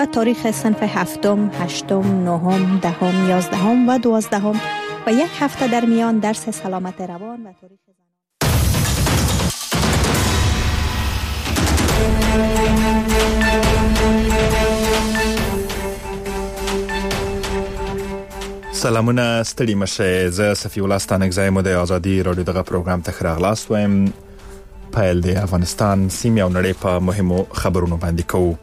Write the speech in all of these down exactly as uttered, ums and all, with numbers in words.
و تاریخ صنف هفتم، هشتم، نهم، دهم، یازدهم و دوازدهم و یک هفته در میان درس سلامت روان و تاریخ سلامونه ستړي مشه. زه صفی الله ستانکزی مو د ازادي رادیو دغه پروګرام ته راغلاست وایم. پیل د افغانستان سیمې او نړۍ په مهمو خبرونو باندې کوو.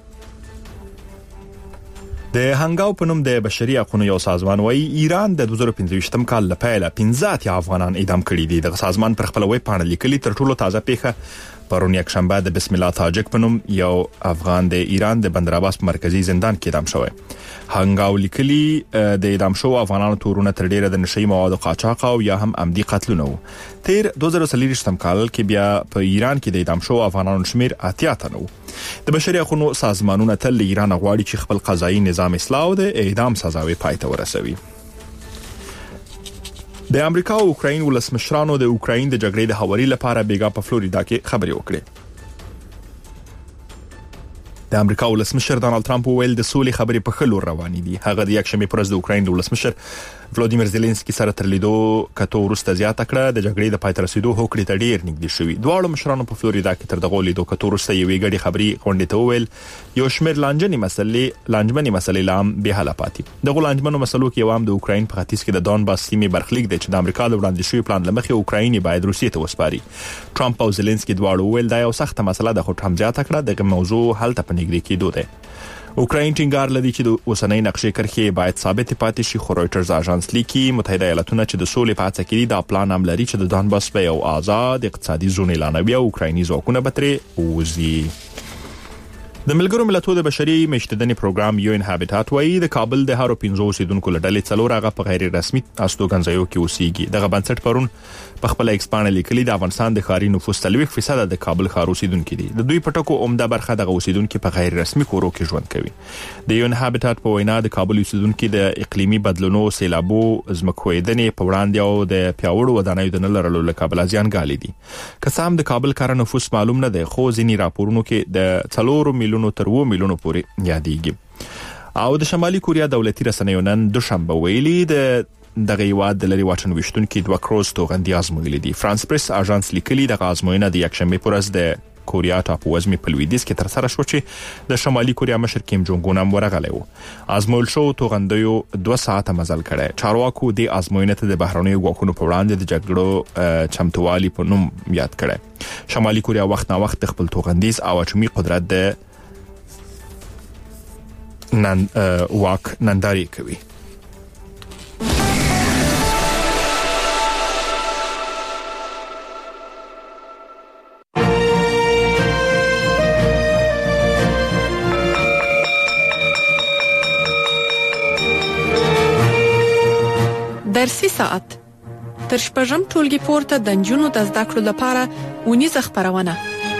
د هنګاو په نوم د بشري حقوقو یو سازمان وايي ایران د دوه زره پنځه کال لپاره پنځه اتیا افغانان اعدام کړي دي. د سازمان پر خپل ویب پاڼه لیکلي تر ټولو تازه پیښه پرون یک شنبه د بسم الله تاجک په نوم یو افغان د ایران د بندر عباس مرکزی زندان کې اعدام شوی. هنګاو لیکلي د اعدام شو افغانانو تورونه تر ډیره د نشئی موادو قاچاق او یا هم عمدي قتلونه وو. تیر دوه زره څلور کال کې بیا په ایران کې د اعدام شو افغانانو شمیر اتیا تنه وو. د بشري حقوقو سازمانونه تل ایران غواړي چې خپل قضایي نظام اصلاح او د اعدام سزاوي پای ته ورسوي. د امریکا او اوکراین ولسمشرانو د اوکراین د جګړې د هواري لپاره بیګا په فلوریدا کې خبري وکړې. د امریکا ولسمشر ډانلډ ټرمپ ویل د سولې خبرې په خلور روانې دي. هغه د یک شنبه پر ورځ د اوکراین د ولسمشر ولادیمیر زيلنسکي سره تر لیدو کته ورسته زیاته کړه د جګړې د پای ته رسیدو هوکړې ته ډیر نږدې شوی. دواړو مشرانو په فلوریدا کې تر دغه لیدو کته ورسته یوې غړي خبري غونډې ته ویل یو شمېر لانجنې مسلې لانجمنې مسلې لام به حل پاتې. دغه لانجمنو مسلو کې یو هم د اوکراین په ختیځ کې د دونباس سیمې برخلیک دی چې د امریکا د وړاندې شوی پلان لمخې اوکراین باید روسیې ته وسپاري. ټرمپ او زيلنسکي دواړو ویل دا یو سخت مسله ده خو ټرمپ زیاته کړه دغه موضوع حل ته پنځګړي کېدو ده. اوکراین ټینګار لري چې د اوسنۍ نقشې کرښې باید ثابت پاتې شي. خو رويټرز اژانس لیکي متحده ایالاتونه چې د سولې په هڅه کې دي دا پلان هم لري چې د دونباس په یو آزاد اقتصادي زون اعلانوي او اوکرایني ځواکونه به ترې ووځي. د ملګرو ملتونو د بشري مشتدنې پروګرام یو ان هابټات وايي د کابل د هارو پنځو اوسیدونکو لړلې څلور هغه په غیر رسمي استوګنځایو کې اوسېږي. دغه بنسټ پرون په خپل ایکسپانډ لیکلي د افغانستان د ښاري نفوس څلوېښت فیصد د کابل ښار اوسیدونکو دي. د دوی پټکو عمده برخه د اوسیدونکو په غیر رسمي کورو کې ژوند کوي. د یو ان هابټات په وینا د کابل اوسیدونکو د اقلیمي بدلونو سیلابو زمکویدنې په وړاندې او د پیاوړو ودانیو د نه لرلو له کابل ځانګالي دي. که څه هم د کابل کار نفوس معلوم نه دی خو ځینی راپورونو کې د څلور میلیونو تر و میلیونو پورې یادېږي. او د شمالي کوریا دولتي رسنیو نن دوشنبه ویلي د دغه یواد د لري واټن وشتونکو دوه کروز توغندي ازمویلي دي. فرانس پریس اژانس لیکلي د ازموینه د یک شنبه پر ورځ د کوریا ټاپو وزمي په لویدیځ کې تر سره شو چې د شمالي کوریا مشر کیم جونګ اون هم ورغلی و. ازمویل شو توغندیو دوه ساعته مزل کړي. چارواکو د ازموینه ته د بهرنیو غواخونو په وړاندې د جګړو چمتووالي په نوم یاد کړي. شمالي کوریا وخت نا وخت خپل توغندیز او اټومي قدرت د نن واک ننداري کوي. درسي ساعت تر شپږم ټولګي پورته د نجونو د زده کړو لپاره ونیزه خبرونه.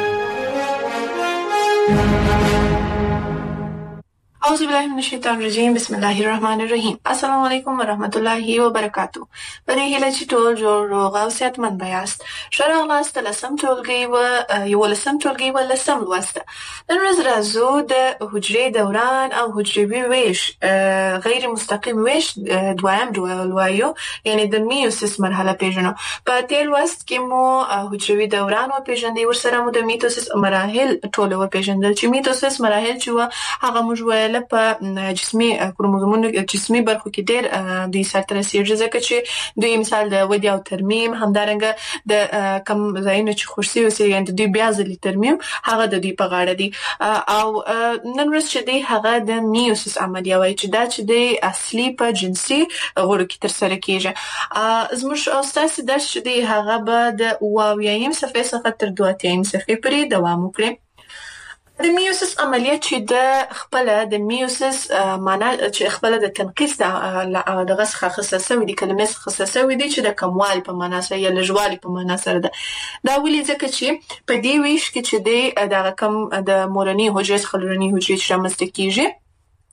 اعوذ بالله من الشیطان الرجیم بسم الله الرحمن الرحیم. السلام علیکم ورحمت الله وبرکاتو. پرې هله چې ټول جوړ روغ او صحتمند یاست. شرع لاست لسم ټولګي و یو لسم ټولګي و لسم لوسته. نن ورځ راځو د حجرې دوران او حجروي ویش غیر مستقیم ویش دویم ډول وایو یعنی د میوسیس مرحله پیژنو. په تیر لوست کې مو حجروي دوران او پیژندې ورسره مو د میتوسیس مراحل ټول و پیژندل چې میتوسیس مراحل چې هغه موږ ویل په جسمي کروموزومونو جسمي برخو کې ډېر د سره رسیږي ځکه چې دوی مثال د ودی او ترمیم همدارنګه د کم ځایونو چې خورسي وسي یعنی د دوی بیا ځلې ترمیم هغه د دوی په غاړه دي. او نن ورځ چې دی هغه د میوسیس عملیه وایي چې دا چې دی اصلي په جنسي غړو کې تر سره کیږي. زموږ استاد درس چې دی هغه به د واویایم صفحه څخه تر دوه اتیایم صفحه پورې دوام وکړي. د میوسیس عملیه چې د خپل د میوسیس معنا چې خپل د تنقیص د دغه څخه خصصه وي د کلمې څخه خصصه وي چې د کموال په معنا سره یا لږوالي په معنا سره ده. دا ولې ځکه چې په دې ویش کې چې د دغه کم د مورني حجرې څخه لورني حجرې چې رامنځته کیږي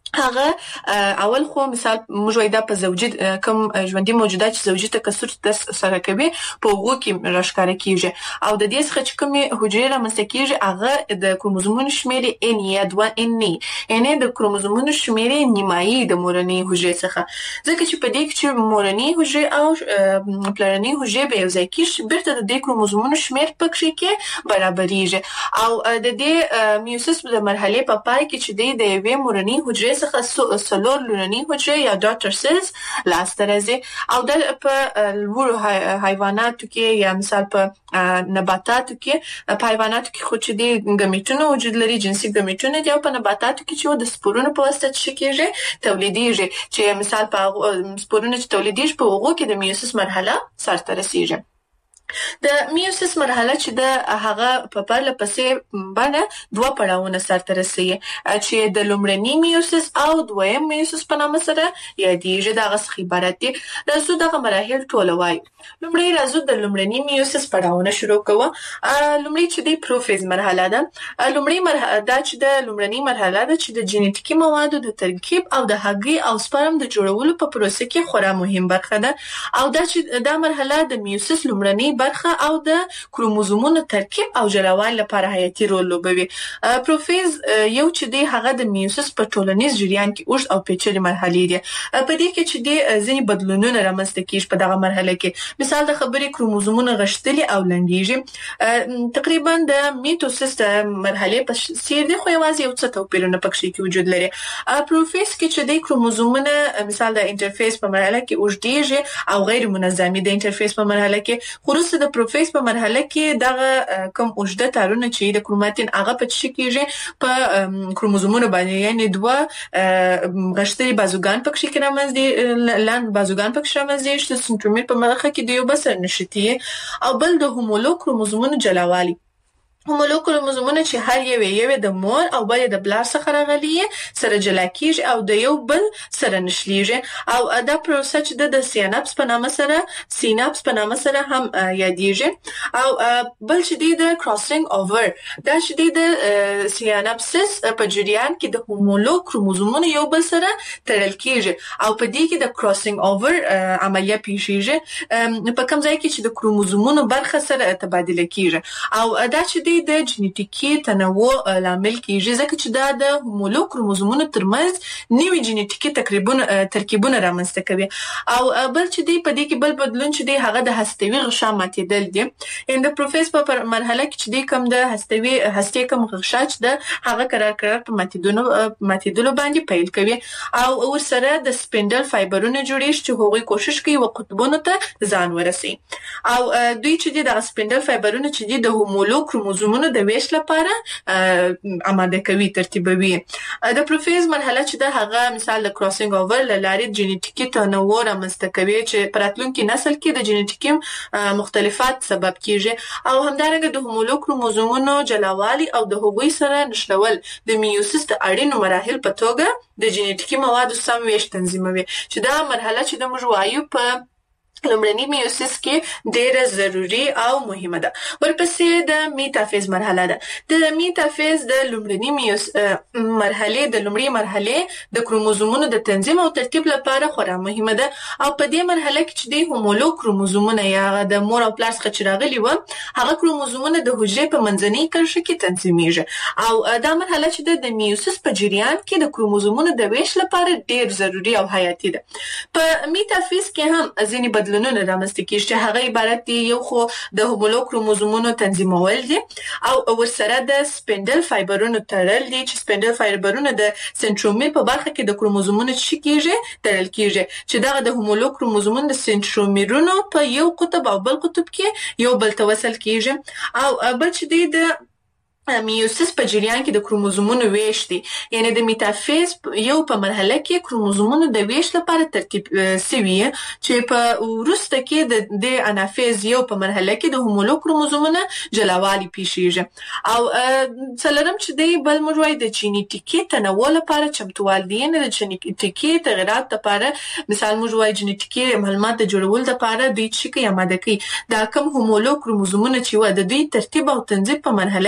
هغه اول خو مثال موږ وایو دا په زوجي کوم ژوندۍ موجودات چې زوجي تکثر سره کوي په هغو کې راښکاره کیږي او د دې څخه چې کومې حجرې رامنځته کیږي هغه د کروموزومونو شمېر ان یا دوه ان یعنی د کروموزومونو شمېر نیمایي د مورنۍ حجرې څخه ځکه چې په دې کې چې مورنۍ حجرې او پلرنۍ حجرې به یو ځای کیږي بیرته د دې کروموزومونو شمېر پکې کې برابرېږي او د دې میوسیس د مرحلې په پای کې چې د یوې مورنۍ حجرې څخه سلور لورنۍ حجرې یا ډاټر سیلز لاسته راځي او د په لوړو حیواناتو کې یا مثال په نباتاتو کې په حیواناتو کې خو چې د ګمیټونو وجود لري جنسي ګمیټونه دي او په نباتاتو کې چې د سپورونو په واسطه چې کېږي تولیدېږي چې مثال په سپورونو چې تولیدېږي په هغو کې د میوسیس مرحله سرته رسیږي. د میوسیس مرحله چې د هغه په پرله پسې باندې دوه پړاوونه سرته رسوي چې د لومړني میوسیس او دویم میوسیس په نامه سره یادېږي. دغه څخه عبارت دي. راځو دغه مراحل ټول وایو. لومړی راځو د لومړني میوسیس پړاوونه شروع کوو. لومړی چې د پروفیز مرحله ده. لومړی مرحله دا چې د لومړني مرحله ده چې د جینیټیکي موادو د ترکیب او د هګۍ او سپرم د جوړولو په پروسه کې خورا مهم برخه ده او دا چې دا مرحله د میوسیس لومړني برخه او د کروموزومونو ترکیب او جلاوالي لپاره حیاتي رول لوبوي. پروفیز یو چې دی هغه د میوسیس په ټولنیز جریان کې اوږد او پیچلې مرحلې دي. په دې کې چې دی ځینې بدلونونه رامنځته کیږي په دغه مرحله کې. مثال د خبرې کروموزومونه غښتلي او لنډیږي. تقریبا د میټوسیس د مرحلې په څیر دی خو یوازې یو څه توپیرونه پکې کې وجود لري. پروفیز کې چې دی کروموزومونه مثال د انټرفیس په مرحله کې اوږدیږي او غیر منظمي د انټرفیس په مرحله کې خروج د پروفیز په مرحله کې دغه کوم اوږده تارونه چې د کروماتین هغه په څه کېږي په کروموزومونو باندې یعنی دوه غښتلي بازوګان پکې کې رامنځته لاند بازوګان پکې رامنځته چې سنترومیر په مرحله کې د یو بل سره نښتي او بل د هومولو کروموزومونو جلاوالي. هومولو کروموزومونه چې هر یو یو د مور او بل د بلار څخه راغلي سره جلا کیږي او د یو بل سره نشلیږي او دا پروسه چې د سیناپس په نامه سره سیناپس په نامه سره هم یادېږي او بل چې د کراسینګ اوور دا چې د سیناپسس په جریان کې د هومولو کروموزومونو یو بل سره تړل کیږي او په دې کې د کراسینګ اوور عملیه پیښیږي په کوم ځای کې چې د کروموزومونو برخه سره تبادله کیږي او دا چې د جینیټیکي تنوع لامل کیږي ځکه چې دا د هومولو کروموزومونو ترمنځ نوي جینیټیکي ترکیبونه ترکیبونه رامنځته کوي او بل چې دی په دې کې بل بدلون چې دی هغه د هستوي غشا ماتېدل دي. ان د پروفیز په مرحله کې چې دی کوم د هستوي هستې کوم غشا چې د هغه قرار قرار په ماتېدونو ماتېدلو باندې پیل کوي او ورسره د سپینډل فایبرونه جوړیږي چې هغوی کوشش کوي و قطبونو ته ځان ورسي او دوی چې دی د سپینډل فایبرونه چې دی د هومولو کروموزومونو د ویش لپاره آماده کوي ترتیبوي. د پروفیز مرحله چې د هغه مثال د کراسینګ اوور لارې جینیټیکي تنوع رامنځته کوي چې په راتلونکي نسل کې د جینیټیکي مختلفات سبب کیږي او همدارنګه د هومولو کروموزومونو جلاوالي او د هغوی سره نښلول د میوسیس د اړینو مراحل په توګه د جینیټیکي موادو سم ویش تنظیموي چې دا مرحله چې د موږ وایو په لومړني میوسیس کې ډېره ضروري او مهمه ده. ورپسې د میټافیز مرحله ده. د میټافیز د لومړني میوس مرحله د لومړني مرحله د کروموزومونو د تنظیم او ترتیب لپاره خورا مهمه ده او په دې مرحله کې چې د هومولو کروموزومونه یا د مور او پلار څخه چې راغلي و هغه کروموزومونه د حجرې په منځنۍ کرښه کې تنظیمیږي او دا مرحله چې د میوسیس په جریان کې د کروموزومونو د ویش لپاره ډېر ضروري او حیاتي ده. په میټافیز کې هم ځینې بدلونونه رامنځته کیږي چې هغه عبارت دي یو خو د هومولو کروموزومونو تنظیمول دي او ورسره د سپینډل فایبرونو تړل دي چې سپینډل فایبرونه د سنترومیر په برخه کې د کروموزومونو چې کیږي تړل کیږي چې دغه د هومولو کروموزومونو د سنترومیرونو په یو قطب او بل قطب کې یو بل ته وصل کیږي او بل چې د میوسیس په جریان کې د کروموزومونو ویش دي یعنی د میټافیز یو په مرحله کې کروموزومونو د ویش لپاره ترتیب سوي چې په وروسته کې د د انافیز یو په مرحله کې د هومولو کروموزومونو جلاوالي پیښیږي او څلورم چې دی بل موږ وایو د جینیټیکي تنوع لپاره چمتووال دي نه د جینیټیکي تغیرات لپاره مثال موږ وایو جینیټیکي معلومات د جوړولو لپاره دوی چې کې آماده کوي دا کوم هومولو کروموزومونه چې و د دوی ترتیب او تنظیم په مرحله کې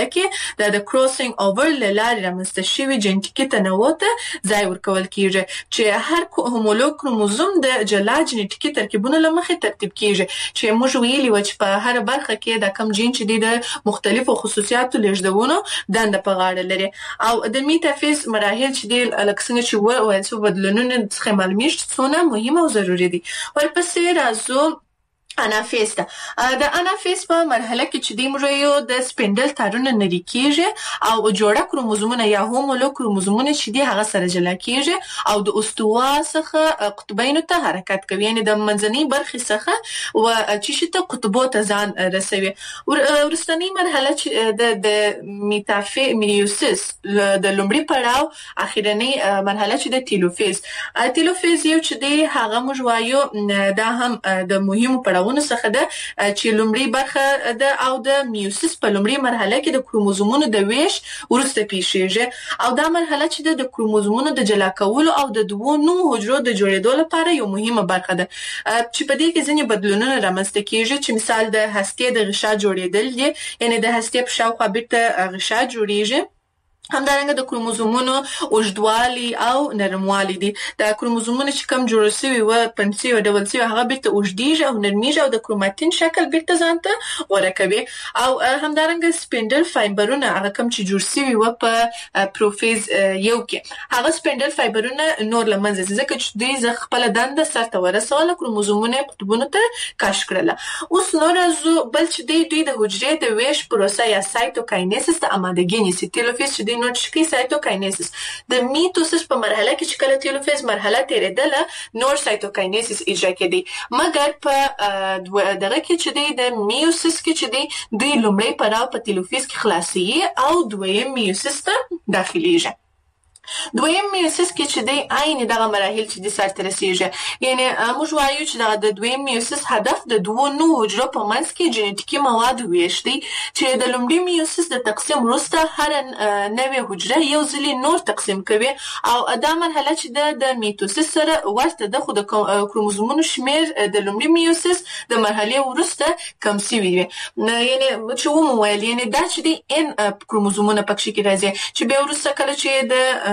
د د کروسینګ اوور لاره رامنځته شوی جنټیکي تنوع ته ځای ورکول کیږي چې هر هومولوګ کروموزوم د جلا جنټیکي ترکیبونو لمخې ترتیب کیږي چې موږ ویلي و چې په هر برخه کې د کم جین چې د مختلفو خصوصیاتو لږدونو دنده په غاړه لري او د میټافیز مراحل چې د الکسنګ چې و او څو بدلونونه څخه معلومیږي څونه مهمه او ضروري دي. ورپسې راځو انافیز ته. د انافیز په مرحله کې چې د مریو د سپینډل تارونه نری کیږي او جوړه کروموزومونه یا هومولوګ کروموزومونه چې دی هغه سره جلا کیږي او د استوا څخه قطبینو ته حرکت کوي، یعنی د منځنۍ برخې څخه و چې شته قطبو ته ځان رسوي. ورستنی مرحله چې د د میټافی میوسیس د لومړي پړاو اخیرنی مرحله چې د تیلوفیز. تیلوفیز یو چې دی هغه موږ وایو دا هم د مهمو پړاو څخه ده چې لومړی برخه ده او د میوسیس په لومړی مرحله کې د کروموزومونو د ویش وروسته پیښیږي او دا مرحله چې د کروموزومونو د جلا کولو او د دوو نوو حجرو د جوړېدو لپاره یو مهمه برخه ده چې په دې کې ځینې بدلونونه رامنځته کیږي چې مثال د هستې د غشا جوړېدل دي، یعنی د هستې په شاوخوا بیرته غشا جوړیږي. همدارنګه د کروموزومونو اوږدوالي او نرموالي دي. د کروموزومونو چې کم جوړ شوي و پنسي او ډبل سي هغه بیرته اوږدیږي او نرمیږي او د کروماتین شکل بیرته ځانته غوره کوي او همدارنګه سپینډل فایبرونه هغه کم چې جوړ شوي و په پروفیز یو کې هغه سپینډل فایبرونه نور لمنځه ځکه چې دوی ز خپل دنده سرته ورسول کروموزومونه قطبونو ته کاش کړل. اوس نور زو بل چې دوی دوی د حجرې د ویش پروسه یا سایتوکاینیسس ته آمادګي نیسي. تیلوفیز چې نو چې سایتوکاینیسس د میټوسس په مرحله کې چې کله تیلوفیز مرحله تیرېدله نور سایتوکاینیسس اجرا کېدی، مګر په دغه کې چې د میوسس کې چې د لومړی پړاو په تیلوفیز کې خلاصي او دویم میوسس ته داخليږي. دویم میوسس کې چې د عین دغه مراحل چې د سر ته رسیږي، یعنی موږ وایو چې د دویم میوسس هدف د دوو نوو حجرو په منځ کې جنټیکي مواد ویش دی چې د لومړي میوسس د تقسیم وروسته هر نوې حجره یو ځلې نور تقسیم کوي او دا مرحله چې د میټوسس سره ورته ده، خو د کروموزومونو شمیر د لومړي میوسس د مرحله وروسته کم شوی وي. یعنی چې ومو ویل یعنی دا چې د ان کروموزومونه پکې کې راځي چې به وروسته کله چې د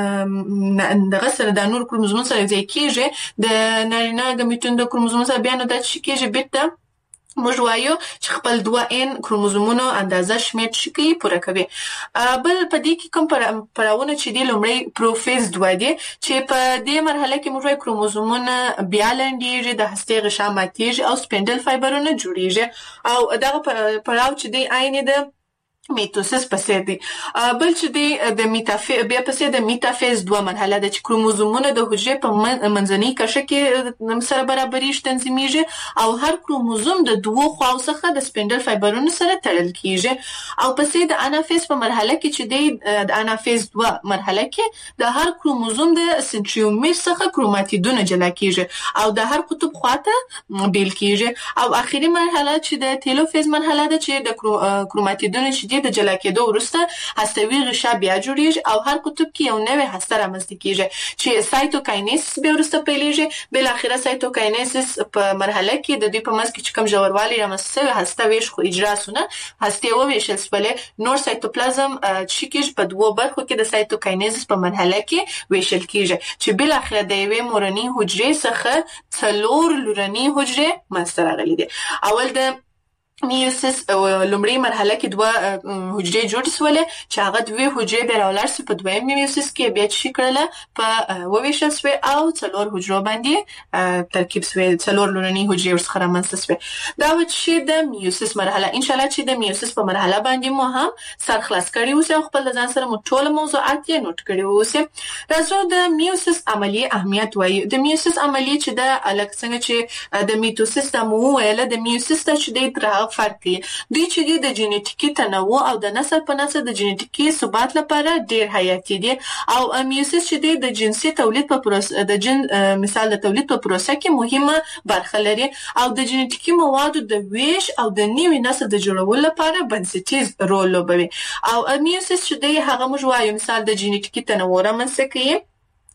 دغه سره د نور کروموزومونو سره ځای کېږي د نارینه ګمیټون د کروموزومونو سره بیا نو دا چې کېږي بیرته موږ وایو چې خپل دوه ان کروموزومونو اندازه شمیر شي پوره کوي. بل په دې کې کوم پړاوونه چې د لومړی پروفیز دوه دي چې په دې مرحله کې موږ وایو کروموزومونه بیا لنډیږي، د هستې غشا ماتیږي او سپینډل فایبرونه جوړیږي او دغه پړاو چې د عین د میټوسس پسې دی. بل چې دی د میټافیز بیا پسې د میټافیز دوه مرحله ده چې کروموزومونه د حجرې په منځنۍ کشه کې سره برابرۍ تنظیمېږي او هر کروموزوم د دوو خواو څخه د سپینډل فایبرونو سره تړل کیږي او پسې د انافیز په مرحله کې چې دی د انافیز دوه مرحله کې د هر کروموزوم د سنټریومیر څخه کروماتیدونه جلا کیږي او د هر قطب خواته بیل کیږي او اخیری مرحله چې د تیلوفیز مرحله ده چې د کروماتیدونه چې د جلا کېدو وروسته هستوي غشا بیا جوړیږي او هر قطب کې یو نوې هسته رامنځته کیږي چې سایتوکاینیسس بیا وروسته پیلېږي. بل اخره سایتوکاینیسس په مرحله کې د دوی په منځ کې چې کوم ژوروالی رامنځته شوی هسته ویش خو اجرا سونه هستې وویشل شولې نور سایتوپلازم چې کېږي په دوو برخو کې د سایتوکاینیسس په مرحله کې ویشل کیږي چې بل اخره د یوې مورنۍ حجرې څخه څلور لورنۍ حجرې منځته راغلي دي. اول د میوسس لومړی مرحله کې دوه حجرې جوړ شولې چې هغه دوه حجرې به راولار سي په دویم میوسس کې بیا چې کړله په وویشل شوی او څلور حجرو باندې ترکیب شوی، څلور لورنۍ حجرې ورڅخه رامنځته شوی. دا و چې د میوسس مرحله ان شاء الله چې د میوسس په مرحله باندې مو هم سر خلاص کړی اوسه او خپل ځان سره مو ټول موضوعات یې نوٹ کړی اوسه. راځو د میوسس عملیه اهمیت وایو. د میوسس عملیه چې د الګ څنګه چې د میټوسس د مو ویل د میوسس ته چې د فرق دی دوی چې د جنټیکي تنوع او د نسل په نسل د جنټیکي ثبات لپاره ډیر حیاتي دي او میوسس چې د جنسي تولید په پروسه د جن مثال د تولید په پروسه کې مهمه برخه لري او د جنټیکي موادو د ویش او د نوي نسل د جوړولو لپاره بنسټیز رول لوبوي او میوسس چې د هغه موږ وایو مثال د جنټیکي تنوع رامنځته کوي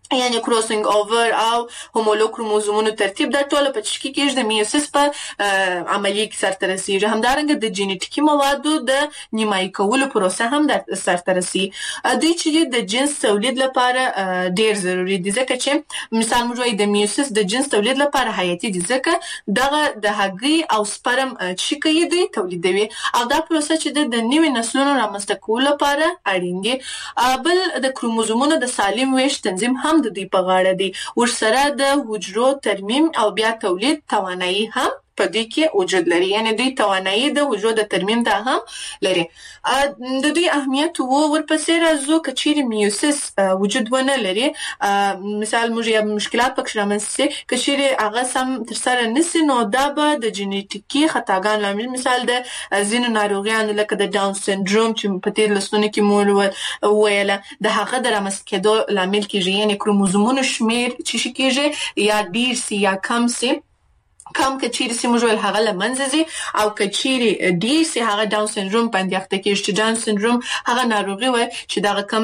یعنی کروسینګ اوور او هومولوګ کروموزومونو ترتیب دا ټول په تشکیل کې د میوسیس په عملیه کې سرته رسیږي. همدارنګه د جینیټیکي موادو د نیمایي کولو پروسه هم د سرته رسي. دوی چې د جنس تولید لپاره ډیر ضروری دي ځکه چې مثال موږ وایو د میوسیس د جنس تولید لپاره حیاتي دي ځکه دغه د هګۍ او سپرم چې کوي دوی تولیدوي او دا پروسه چې د نوي نسلونو رامنځته کولو لپاره اړین دي. بل د کروموزومونو د سالم ویش تنظیم هم د دوی په غاړه دی. ورسره د حجرو ترمیم او بیا تولید توانایي هم په دې کې وجود لري، یعنی دوی توانایي د حجرو د ترمیم ته هم لري. د دوی اهمیت وو ورپسې راځو که چیرې میوسیس وجود ونه لري، مثال موږ یا مشکلات پکې رامنځته شي که چیرې هغه سم ترسره نشي نو دا به د جینیټیکي خطاګانو لامل مثال د ځینو ناروغیانو لکه د ډاون سنډروم چې په تیر لسلونو کې مو وویله د هغه د رامنځته کېدو لامل کېږي، یعنی کروموزومونو شمیر چې شي کېږي یا ډیر سي یا کم سي. کم که چیرې سي موږ ویل هغه له منځه ځي او که چیرې ډیر سي هغه ډاون سنډروم باندې اخته کېږي چې ډاون سنډروم هغه ناروغي وایي چې دغه کم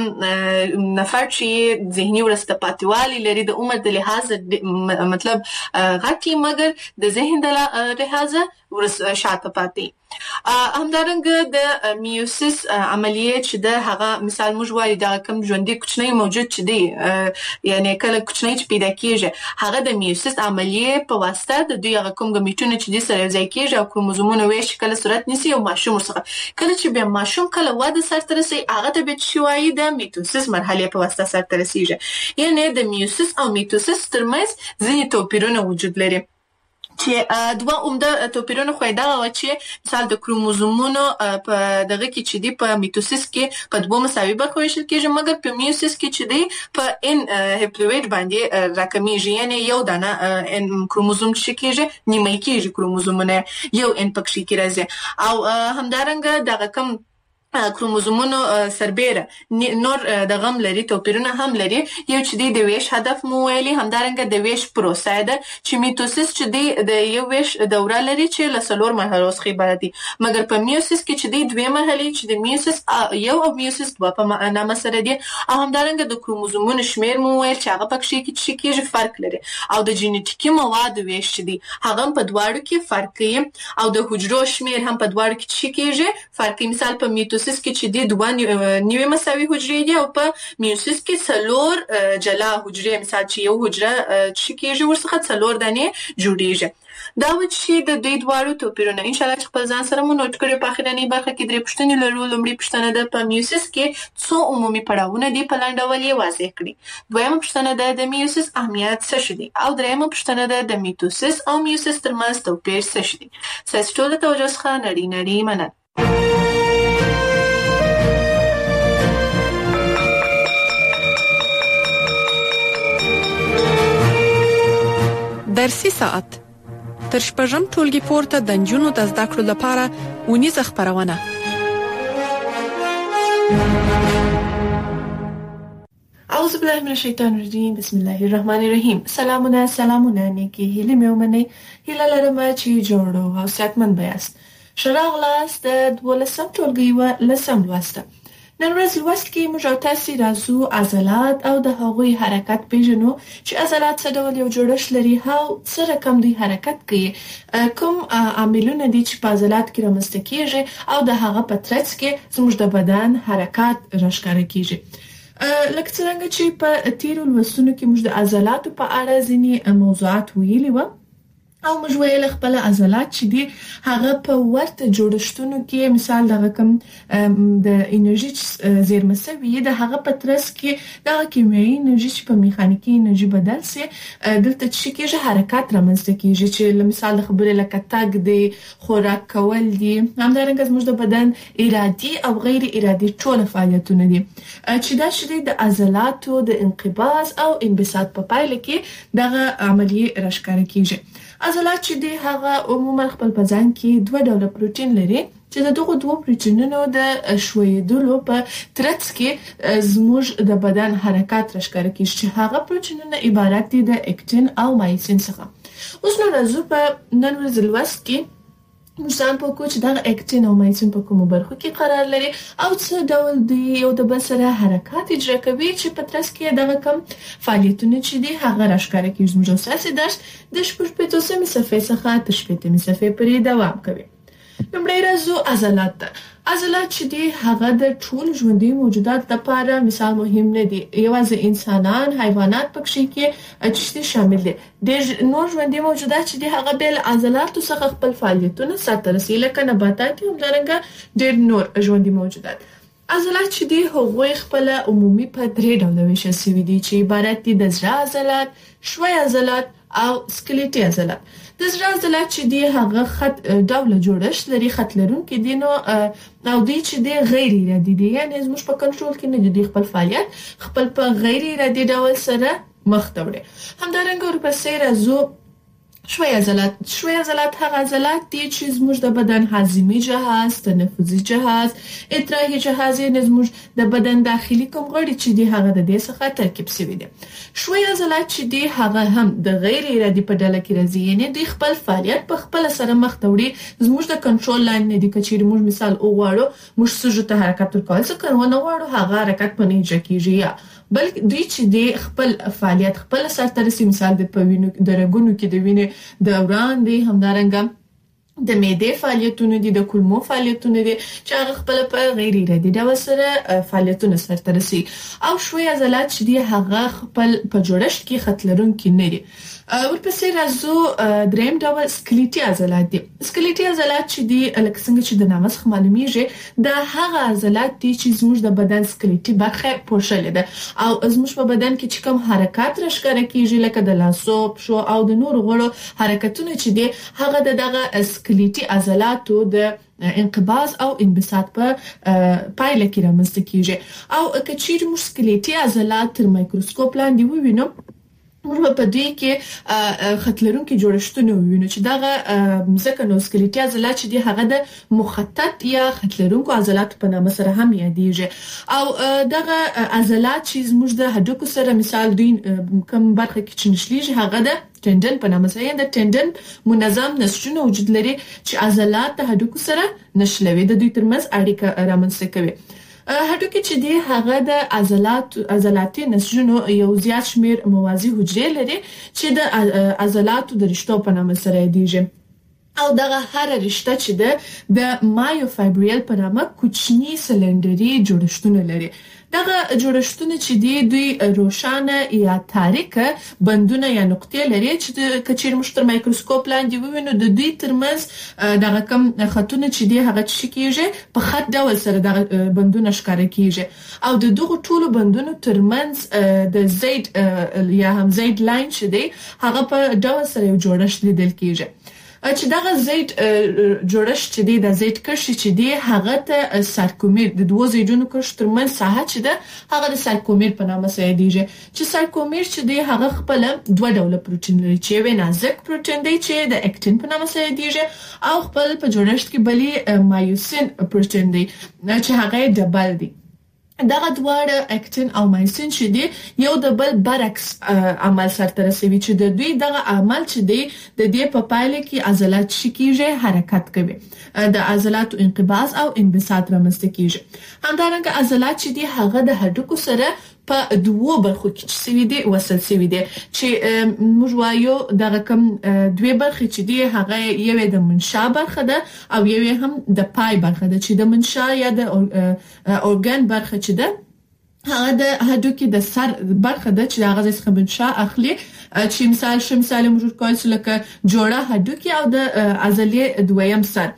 نفر چې ذهني وروسته پاتې لري د عمر د لحاظ مطلب غټي مګر د ذهن د لحاظ ورسره شاته پاتې. همدارنګه د میوسیس عملیه چې د هغه مثال موږ وایو د کوم ژوندۍ کوچنی موجود چې دی یعنی کله کوچنی چې پیدا کیږي هغه د میوسیس عملیه په واسطه د دوی هغه کوم ګمیټونه چې د سره ځای کیږي او کروموزومونه ویش کله صورت نیسي او ماشوم ورڅخه کله چې بیا ماشوم کله واده سره رسي هغه ته به شوي د میټوسیس مرحله په واسطه سره رسیږي. یعنی د میوسیس او میټوسیس ترمنځ ځینې توپیرونه وجود لري چې دوه عمده توپیرونه خو دا و چې مثال د کروموزومونو په دغه کې چې دی په میټوسیس کې په دوه مساوي برخو ویشل کېږي مګر په میوسیس کې چې دی په ان هپلوئید باندې راکمیږي، یعنی یو دانه ان کروموزوم چې کېږي نیمه کېږي کروموزومونه یو ان پکې کې راځي او همدارنګه دغه کم کروموزومونو سربېره نور د غم لري توپیرونه هم لري. یو چې دی د ویش هدف مو ویلي، همدارنګه د ویش پروسه ده چې میټوسیس چې دی د یو ویش دوره لري چې له څلور مرحلو څخه عبارت دي مګر په میوسیس کې چې دی دوه مرحلې چې د میوسیس یو او میوسیس دوه په نامه سره دي او همدارنګه د کروموزومونو شمیر مو ویل چې هغه پکې کې چې کېږي فرق لري او د جینیټیکي موادو ویش چې دی هغه په دواړو کې فرق کوي او د حجرو شمیر هم په دواړو کې چې کېږي فرق. مثال په میټوسیس کې چې د دوه نیوي مساوي حجرې دي او په میوسیس کې څلور جلا حجرې مثال چې یو حجره چې کېږي ورڅخه څلور دانې جوړیږي. دا و چې د دوی دواړو توپیرونه ان شاء الله چې خپل ځان سره مو نوٹ کړئ. په اخرنۍ برخه کې درې پوښتنې لرو. لومړی پوښتنه ده په میوسیس کې څو عمومي پړاوونه دي په لنډ ډول یې واضح کړئ. دویمه پوښتنه ده د میوسیس اهمیت څه شي دي او دریمه پوښتنه ده د میټوسیس او میوسیس ترمنځ توپیر څه شي دي. ستاسو ټول توجه څخه نړۍ نړۍ مننه. درسي ساعت تر شپږم ټولګي پورته د نجونو د زده کړو لپاره ونیزه خبرونه. اعوذ بالله من الشیطان الرجیم بسم الله الرحمن الرحیم. سلامونه سلامونه نیکی هیله مې ومنئ. هیله لرم چې جوړو او صحتمند یاست. ښه راغلاست د دولسم ټولګي و لسم لوست. نن ورځ لوست کې موږ تاسو راځو عضلات او د هغوی حرکت پیژنو چې عضلات څه ډول یو جوړښت لري او څه رقم دوی حرکت کوي، کوم عاملونه دي چې په عضلات کې رامنځته کیږي او د هغه په ترڅ کې زموږ د بدن حرکت راښکاره کیږي. لکه څنګه چې په تیرو لوستونو کې موږ د عضلاتو په اړه ځینې موضوعات ویلي و او موږ ویل خپل عضلات چې دي هغه په ورته جوړښتونو کې مثال دغه کوم د انرژي زیرمه سوي د هغه په ترڅ کې دغه کیمیاوي انرژي چې په میخانیکي انرژي بدل سي دلته چې کېږي حرکت رامنځته کېږي چې مثال د خبرې لکه تګ دی، خوراک کول دي، همدارنګه زموږ د بدن ارادي او غیر ارادي ټول فعالیتونه دي چې دا شری د عضلاتو د انقباض او انبساط په پایله کې دغه عملیه راښکاره کېږي. عضلات چې دی هغه عموما خپل په ځان کې دوه ډوله پروتین لري چې د دغه دوه پروتینونو د ښویېدلو په ترڅ کې زموږ د بدن حرکت راښکاره کیږي چې هغه پروتینونه عبارت دي د اکتین او مایسین څخه. اوس نو راځو په نن ورځ لوست کې موږ ځان پوه کړو چې دغه اکټین او مایسین په کومو برخو کې قرار لري او څه ډول د یو د بل سره حرکات اجرا کوي چې په ترڅ کې دغه کم فعالیتونه چې دي هغه راښکاره کیږي. زموږ اساسي درس د شپږ پنځوسمې صفحې څخه تر شپږمې صفحې پورې دوام کوي. لومړی راځو عضلات ته. عضلات چې دي هغه د ټول ژوندي موجودات لپاره مثال مهم نه دي، یوازې انسانان، حیوانات پکې کې چې شامل دي. د نور ژوندي موجودات چې دي هغه بل عضلاتو څخه خپل فعالیتونه سرته رسوي، لکه نباتات هم دغه ډېر نور ژوندي موجودات. عضلات چې دي هغوی خپل عمومي په درې ډوله ویشل شوي دي چې عبارت دي د زړه عضلات، ښوی عضلات او سکلیټي عضلات. د زړه عضلات چې دي هغه خط ډوله جوړښت لري، خط لرونکي دي، نو او دوی چې دي غیر ارادي دي، یعنی زموږ په کنټرول کې نه دي، خپل فعالیت خپل په غیر ارادي ډول سره مخ ته وړي. همدارنګه ورپسې راځو ښوی عضلات. ښوی عضلات هغه عضلات دي چې زموږ د بدن هاضمي جهاز، تنفسي جهاز، ادراکي جهاز، یعنی زموږ د بدن داخلي کوم غړي چې دي هغه د دې څخه ترکیب شوي دي. ښوی عضلات چې دي هغه هم د غیر ارادي په ډله کې راځي، یعنی دوی خپل فعالیت په خپل سره مخ ته وړي، زموږ د کنټرول لاندې نه دي. که چیرې موږ مثال وغواړو موږ سږو ته حرکت ورکول، څه کوو نه غواړو هغه حرکت په نه اجرا کیږي، یا بلکې دوی چې دي خپل فعالیت خپل سرته رسوي. مثال د په وینو د رګونو کې د وینې دوران دی، همدارنګه د معدې فعالیتونه دي، د کولمو فعالیتونه دي چې هغه خپل په غیر ارادي ډول سره فعالیتونه سرته رسوي. او ښوی عضلات چې دي هغه خپل په جوړښت کې خط لرونکي نه دي. ورپسې راځو دریم ډول سکلیټي عضلات دي. سکلیټي عضلات چې دي لکه څنګه چې د نامه څخه معلومیږي دا هغه عضلات دي چې زموږ د بدن سکلیټي برخه پوښلې ده او زموږ په بدن کې چې کوم حرکات راښکاره کیږي لکه د لاسو، پښو او د نورو غړو حرکتونه چې دي هغه دغه سکلیټي عضلاتو د انقباض او انبساط په پایله کې رامنځته کیږي. او که چیرې موږ سکلیټي عضلات تر مایکروسکوپ لاندې ووینو موږ په دې کې خط لرونکي جوړښتونه ووینو چې دغه ځکه نو سکلیټي عضلات چې دي هغه د مخطط یا خط لرونکو عضلات په نامه سره هم یادېږي. او دغه عضلات چې زموږ د هډوکو سره مثال دوی کوم برخه کې چې نښلېږي هغه د ټندن په نامه سره، د ټندن منظم نسجونه وجود لري چې عضلات د هډوکو سره نښلوي، د دوی ترمنځ اړیکه رامنځته کوي. هډوکي چې دی هغه د عضلات عضلاتي نسجونو یو زیات شمیر موازی حجرې لري چې د عضلاتو د رشتو په نامه سره یادېږي. او دغه هر رشته چې ده د مایوفایبریل په نامه کوچني سلندري جوړښتونه لري. دغه جوړښتونه چې دی دوی روښانه یا تاریکه بندونه یا نقطې لري چې د کچیر مشتر مایکروسکوپ لاندې ووینو د دوی ترمنځ دغه کم خطونه چې دی هغه چې کیږي په خط ډول سره دغه بندونه ښکاره کیږي. او د دغه ټولو بندونو ترمنځ د زید یا هم زید لاین چې دی هغه په ډول سره یو جوړښت لیدل کیږي چې دغه زید جوړښت چې دی د زید کرښې چې دی هغه ته سارکومیر د دوه زیدونو کرښو ترمنځ ساحه چې ده هغه د سارکومیر په نامه سره یادېږي. چې سارکومیر چې دی هغه خپل دوه ډوله پروتین لري چې یو نازک پروتین دی چې د اکټین په نامه سره یادېږي او خپل په جوړښت کې بلی مایوسین پروتین دی چې هغه ډبل دی. دغه دواړه اکټین او مایسین چې دی یو د بل برعکس عمل سرته رسوي چې د دوی دغه عمل چې دی د دې په پایله کې عضلات شکیږي حرکت کوي، د عضلاتو انقباض او انبساط رامنځته کیږي. همدارنګه عضلات چې دی هغه د هډوکو سره په دوه برخو کې چې سوي دي وصل سوي دي چې موږ وایو دغه کوم دوه برخې چې دي هغه یو د منشا برخه ده او یو هم د پای برخه ده چې د منشا یا د اورګان برخه چې ده هغه د هډوکي د سر برخه ده چې هغه څخه منشا اخلي چې مثال شم مثال موږ کولی لکه جوړه هډوکي او د عضلې دویم سر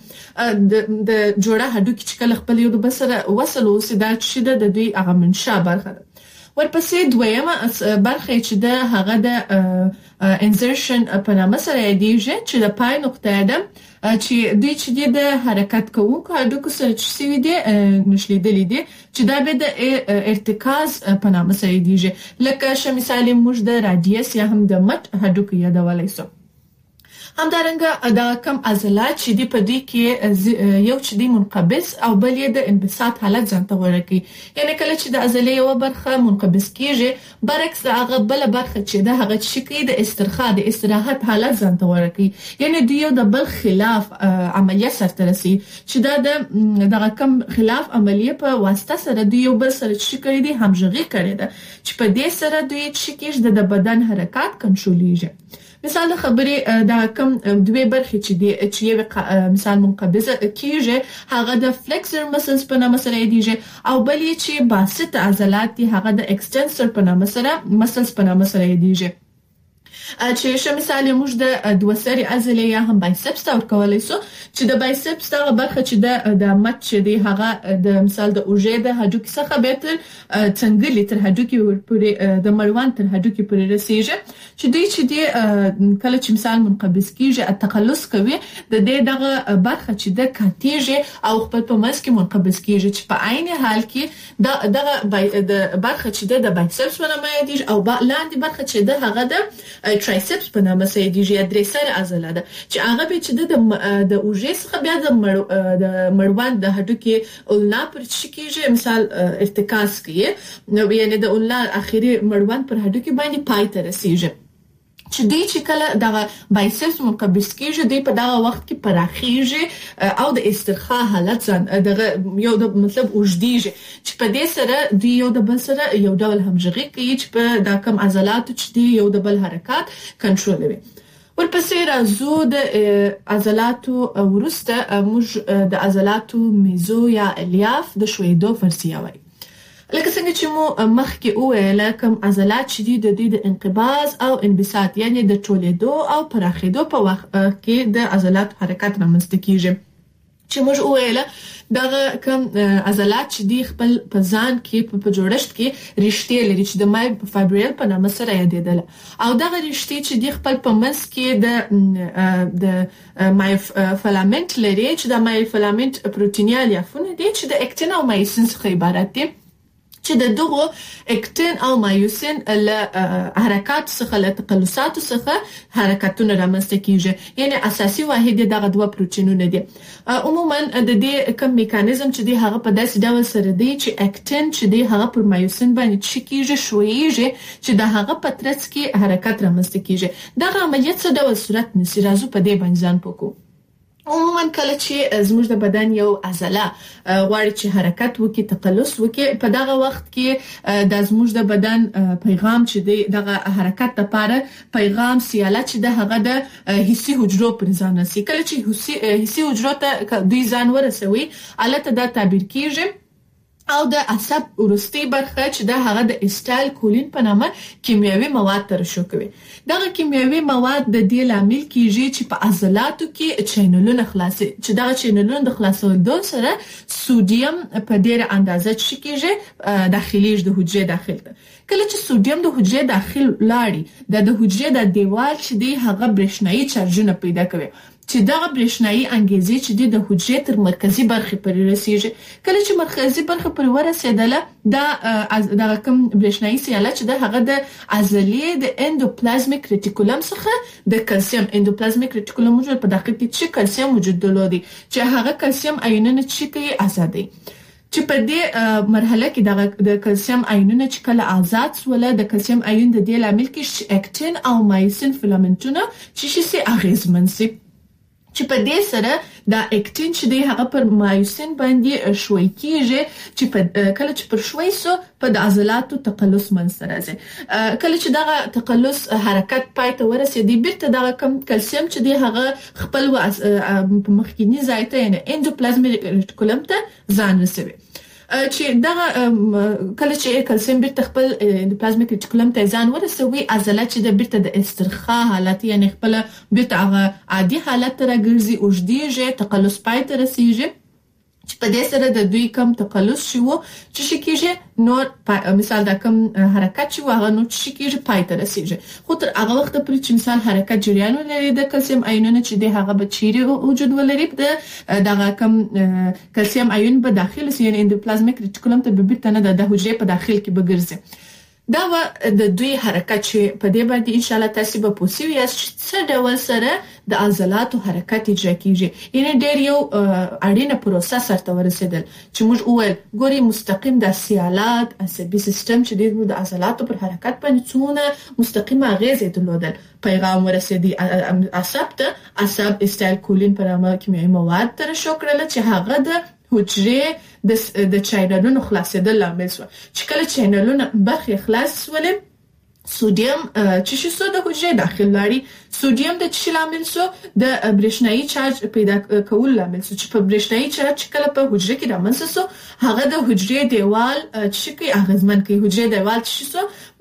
د جوړه هډوکي چې کله خپل یو د بل سره وصل اوسي دا چې د دوی هغه منشا برخه ده. ورپسې دویمه برخه چې ده هغه د انسرشن په نامه سره یادېږي چې د پای نقطه ده چې دوی چې د حرکت کوونکو هډوکو سره چې سوي دي نښلېدلي دي چې دا به د ارتکاز په نامه سره یادېږي لکه شه مثال موږ د رادیس یا هم د مټ هډوکو یادولی سو. همدارنګه دا کم عضلات چې دی په دې کې یو چې دی منقبض او بل یې د انبساط حالت ځان ته ورکي. یعنی کله چې د عضلې یو برخه منقبض کیږي برعکس هغه بل برخه چې د هغه چې کې د استرخاء د استراحت حالت ځان ته ورکي. یعنی د یو د بل خلاف عملیه سره رسي چې دا د دغه کم خلاف عملیه په واسطه سره د یو بل سره چې کړی دی همغږي کړی ده چې په دې سره دوی چې کېږي د بدن حرکت کنټرولېږي. مثال خبرې دا کم دوه برخې چې دی چې یو مثال منقبضه کیږي هغه د فلکسر مسلز په نامه سره یادېږي او بل چې باسط عضلات دي هغه د ایکستنسر په نامه سره مسلز په نامه سره یادېږي. چې شه مثال موږ د دوه سری عضلې یا هم بایسپس تور کولای سو چې د بایسپس دغه برخه چې د د مټ چې دی هغه د مثال د اوژې د هډوکي څخه به تر څنګه تر هډوکي پورې د مړوند تر هډوکي پورې رسیږي چې دوی چې دی کله چې مثال منقبض کیږي تقلص کوي د دې دغه برخه چې د کاتیږي او خپل په مس کې منقبض کیږي چې په عین حال کې د دغه د برخه چې د بایسپس په نامه یادېږي او لاندې برخه چې د هغه د ترایسپس په نامه سره یادېږي درې سره عضله ده چې هغه به چې د د اوژې څخه بیا د د مړوند د هډوکي اولنا پر چې کېږي مثال ارتکاز کوي نو یعنی د اولنا اخیری مړوند پر هډوکي باندې پای ته رسیږي چې دوی چې کله دغه بایسپس منقبض کېږي دوی په دغه وخت کې پراخیږي او د استرخاء حالت ځان دغه یو د مطلب اوږدیږي چې په دې سره دوی یو د بل سره یو ډول همغږي کوي چې په دا کم عضلات چې دی یو د بل حرکت کنټرولوي. ورپسې راځو د عضلاتو ورسته موږ د عضلاتو میزو یا الیاف د شویدو فرضیه وایي. لکه څنګه چې مو مخکې وویل کوم عضلات چې دي د دې د انقباض او انبساط یعنی د ټولېدو او پراخېدو په وخت کې د عضلات حرکت رامنځته کیږي چې موږ وویل دغه کوم عضلات چې دی خپل په ځان کې په جوړښت کې رشتې لري چې د مای فایبرل په نامه سره یادېدل او دغه رشتې چې دی خپل په منځ کې د د مای فلامنت لري چې د مای فلامنت پروتیني الیافونه دي چې د اکتین او مایوسین څخه عبارت دي چې د دغه اکتین او مایوسین له حرکات څخه له تقلصات څخه حرکتونه رامنځته کیږي یعنی اساسي واحد دغه دوه پروتینونه دي. عموما د دې کوم میکانیزم چې دی هغه په داسې ډول سره دی چې اکتین چې دی هغه پر مایوسین باندې چې کیږي شویږي چې د هغه په ترڅ کې حرکت رامنځته کیږي. دغه عملیات څه ډول صورت نیسي راځو په دې باندې ځان پوکو. عموما کله چې زموږ د بدن یو عضله غواړي چې حرکت وکړي تقلص وکړي په دغه وخت کې د زموږ د بدن پیغام چې دغه حرکت لپاره پیغام سیاله چې د هغه د حسي حجرو پر ځان رسي. کله چې حسي حجرو ته دوی ځان ورسوي البته دا تعبیر کیږي او د عصب ورستي برخه چې د هغه د اسټایل کولین په نامه کیمیاوي مواد ترشح کوي. دغه کیمیاوي مواد د دې لامل کیږي چې په عضلاتو کې چینلونه خلاصي چې دغه چینلونه د خلاصولو سره سودیم په ډیره اندازه چې کیږي داخليش د حجرې داخل ته. کله چې سودیم د حجرې داخل لاړي د حجرې د دیوال چې دی هغه برېښنايي چارجونه پیدا کوي چې دغه برېښنايي انګیزې چې د حجرې تر مرکزي برخې پورې رسیږي. کله چې مرکزي برخه پورې ورسېدله دا دغه کوم برېښنايي سیاله چې د هغه د عضلې د اندوپلازمیک ریټیکولم څخه د کلسیم اندوپلازمیک ریټیکولم موجود په داخل کې چې کلسیم موجود درلودي چې هغه کلسیم آیونونه چې کوي آزادي چې په دې مرحله کې د کلسیم آیونونه چې کله آزاد سول د کلسیم آیون د دې لامل کې اکتین او مایوسین فلامنټونه چې شي اغیزمن سي چې په دې سره د اکتین چې دی هغه پر مایوسین باندې شوي کیږي چې په کله چې پر شوي سو په د عضلاتو تقلص منځ راځي. کله چې دغه تقلص حرکت پای ته ورسېږي بیرته دغه کم کلسیم چې دی هغه خپل په مخکینی ځای ته یعنی اندوپلازمیک ریټیکولم ته ځان رسوي چې دغه کله چې کلسیم بیرته خپل اندوپلازمیک ریټیکولم ته ځان ورسوي عضله چې د بیرته د استرخاء حالت یعنی خپل بیرته هغه عادي حالت ته راګرځي اوږدیږي تقلص پای ته رسیږي چې په دې سره د دوی کم تقلص شو چې شي کېږي نور مثال دا کم حرکت شو هغه نو چې کېږي پای ته رسیږي خو تر هغه وخت پورې چې مثال حرکت جریان ولري د کلسیم آیونونه چې د هغه بچيري وجود ولري د دغه کم کلسیم آیون په داخل سي یعنی اندوپلازمیک ریټیکولم ته به بیرته نه د حجرې په داخل کې بګرځي. دا و د دوی حرکت چې په دې باندې ان شاء الله تاسو به پوښیو یا څه ډول سره د عضلاتو حرکت اجرا کیږي. یعنی ډېر یو اړینه پروسه سره ورسېدل چې موږ اول ګوري مستقیم د سیالات عصبي سیستم چې د عضلاتو پر حرکت باندې څونه مستقیمه اغیزه درلودل. پیغام ورسېدي عصب ته، عصب استایلکولین پر نامه کیمیاوي مواد تر شو کړل چې هغه د حجرې د د چینلونو خلاصېدل لامل شو. چې کله چینلونه برخې خلاص ولې سودیم چې شو د حجرې داخل لري، سودیم د چی لامل شو د برېښنايي چارج پیدا کول لامل شو چې په برېښنايي چارج کله په حجره کې رامنځته شو هغه د حجرې دیوال چې کې اغیزمن کوي. حجرې دیوال چې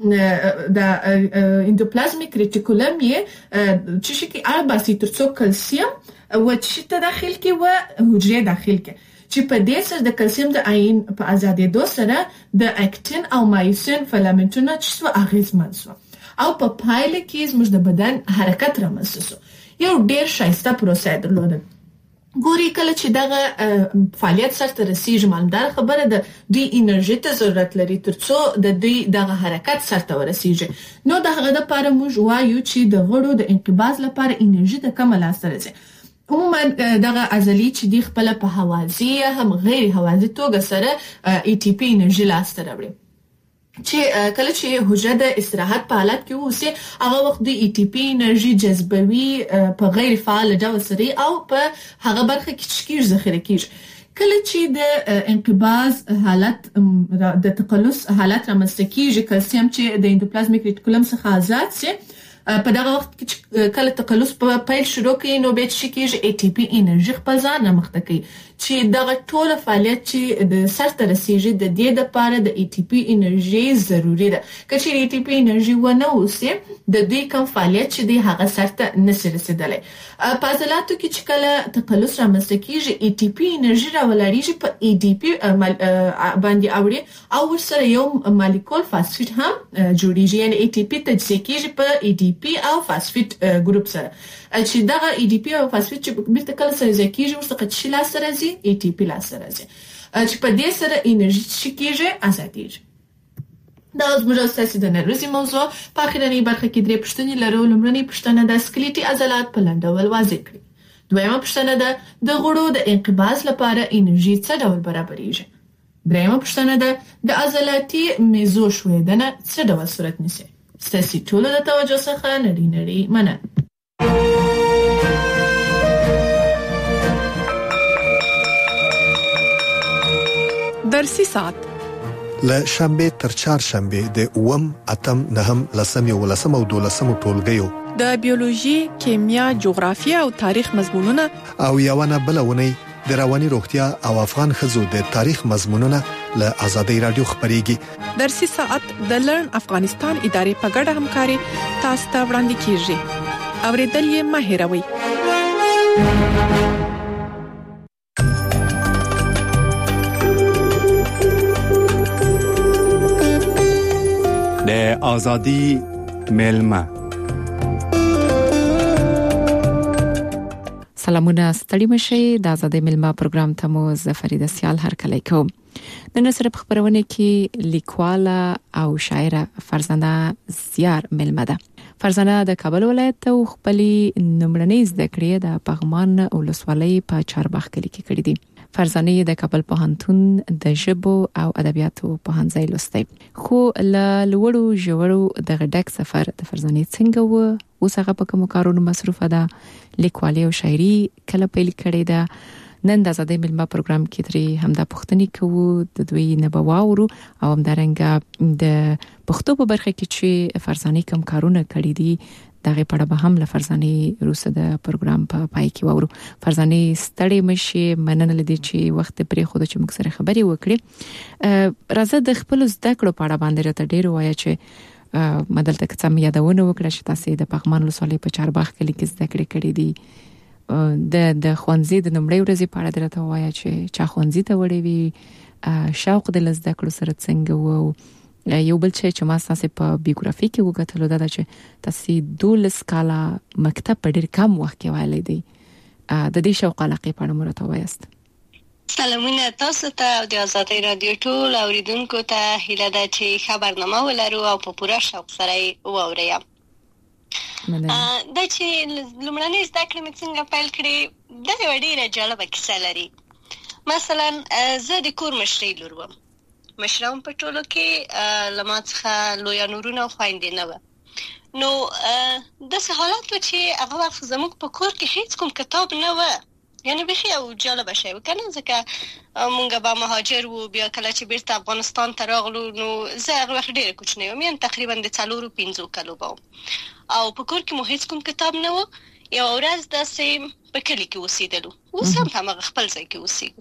شو د اندوپلازمیک ریټیکولم یې چې کې الباسي ترڅو کلسیم و چې ته داخل کې و حجرې داخل کې چې په دې سره د کلسیم د آیون په آزادېدو سره د اکټین او مایوسین فلامنټونه چې سو اغیزمن شو او په پایله کې زموږ د بدن حرکت رامنځته شو. یو ډېر ښایسته پروسه درلوده. ګوري کله چې دغه فعالیت سره رسیږي مالدار خبره ده دوی انرژي ته ضرورت لري ترڅو د دوی دغه حرکت سره ورسیږي. نو دغه د لپاره موږ وایو چې د غړو د انقباض لپاره انرژي ته کم لاسته راځي. عموما دغه عضلې چې دی خپل په حوازی هم غیر حوازی توګه سره ای ټي پی انرژي لاسته راوړي چې کله چې حجره د استراحت په حالت کې اوسي هغه وخت د ای ټي پی انرژي جذبوي په غیر فعال ډول سره او په هغه برخه کې چې ذخیره کیږي. کله چې د انقباض حالت د تقلص حالت رامنځته کیږي کلسیم چې د اندوپلازمیک ریټیکولم څخه آزاد شي په دغه وخت کې کله تقلص په پیل شروع کوي نو به چې کېږي ای ټي پی انرژي خپل ځان مخته کوي چې دغه ټول فعالیت چې د سر ته رسیږي د دې لپاره د ای ټي پی انرژي ضروری ده. که چې ای ټي پی انرژي ونه اوسي د دوی کوم فعالیت چې دی هغه سر ته نشي رسیدلی. په عضلاتو کې چې کله تقلص رامنځته کېږي ای ټي پی انرژي راولاړیږي په ای ډي پی باندې اوړي او ورسره یو مالیکول فاسفیټ هم جوړیږي. یعنی ای ټي پی تجزیه کېږي په ای ډي پی او فاسفیټ ګروپ سره چې دغه ای ډي پی او فاسفیټ چې بیرته کله سره ځای کېږي ورڅخه چې لاسته راځي ای ټي پی لاسته راځي چې په دې سره انرژي چې کېږي ازادېږي. دا زموږ ستاسو د نن ورځې موضوع. په اخرنۍ برخه کې درې پوښتنې لرو. لومړنۍ پوښتنه د سکلیټي عضلات په لنډ ډول واضح کړئ. دویمه پوښتنه ده د غړو د انقباض لپاره انرژي څه ډول برابرېږي. دریمه پوښتنه ده د عضلاتي میزو ښویدنه څه ډول صورت نیسي. ستاسو ټولو د توجه څخه نړۍ نړۍ مننه. درسي ساعت له شنبه تر چهارشنبه د اووم اتم نهم لسم یو لسم او دولسم ټولګیو د بیولوژي، کیمیا، جغرافیه او تاریخ مضمونونه او یوونه بلونه د رواني روغتیا او افغان خزو د تاریخ مضمونونه له ازادي رادیو خبريږي. درسي ساعت د لرن افغانستان ادارې په ګډه همکاري تاسو ته وړاندې کیږي. اوریدل یې مه هېروئ. د ازادي ملما سلامونه ستړي مشي. د ازادي ملما پروګرام ته مو زفریده سیال هر کله کوم. نن سره په خبرونه کې لیکواله او شاعره فرزانه زیار ملما ده. فرزانه د کابل ولایت او خپلې نمړنۍ زده کړې د پغمان ولسوالۍ په چارباغ کلی کې کړې دي. فرزانه د کابل پوهنتون د ژبو او ادبیاتو پوهنځي لوستي. خو ل لوړو ژورو د غډک سفر د فرزانه څنګه و اوس هغه په کوم کارونو مصروفه ده. لیکوالي او شاعري کله پیل کړې ده. نن د ازادي ملما پروګرام کې ترې همدا پوښتنې کوو د دوی نه بواورو او همدارنګه د پښتو په برخه کې چې فرزانه کوم کارونه کړې دي دغه په اړه به هم له فرزانه روسه د پروګرام په پای کې وورو. فرزانه ستړي مشي مننه لدی چې وخت پرې خود چې موږ سره خبري وکړي. راځه د خپل زده کړو په اړه باندې راته ډیر وایي چې مدلته کڅم یادونه وکړه چې تاسو د پغمان ولسوالۍ په چارباغ کې لیک زده کړې کړې دي. د د خوانزي د نمړې ورځې په اړه درته وایي چې چا خوانزي ته وړي وي شوق د زده کړو سره څنګه وو. یو بل چې ما تاسو په بیوګرافي کې وګټلو دا چې تاسو دولس کاله مکتب په ډیر کم وخت کې وایلی دی. د دې شوق علاقه په اړه مرته وایست. سلامونه تاسو ته او د آزادۍ رادیو ټول اوریدونکو ته هیله ده چې خبرنامه ولرو او په پوره شوق سره یې واورئ. دا چې لومړنۍ زده کړې مې څنګه پیل کړې دا یوه ډېره جالبه کیسه لري. مثلا زه د کور مشرې لور وم. مشره وم په ټولو کې، له ما څخه لویه نورونه او خویندې نه وه. نو داسې حالت و چې هغه وخت زموږ په کور کې هیڅ کوم کتاب نه وه، یعنی بخی او جالبه شی و کنه، ځکه مونږ به مهاجر وو. بیا کله چې بیرته افغانستان ته راغلو نو زه هغه وخت ډېره کوچنۍ وم، یعنې تقریبا د څلورو پنځو کلو به وم او په کور کې مو هیڅ کوم کتاب نه و. یوه ورځ داسې په کلي کې اوسېدلو، اوس هم همغه خپل ځای کې اوسېږو.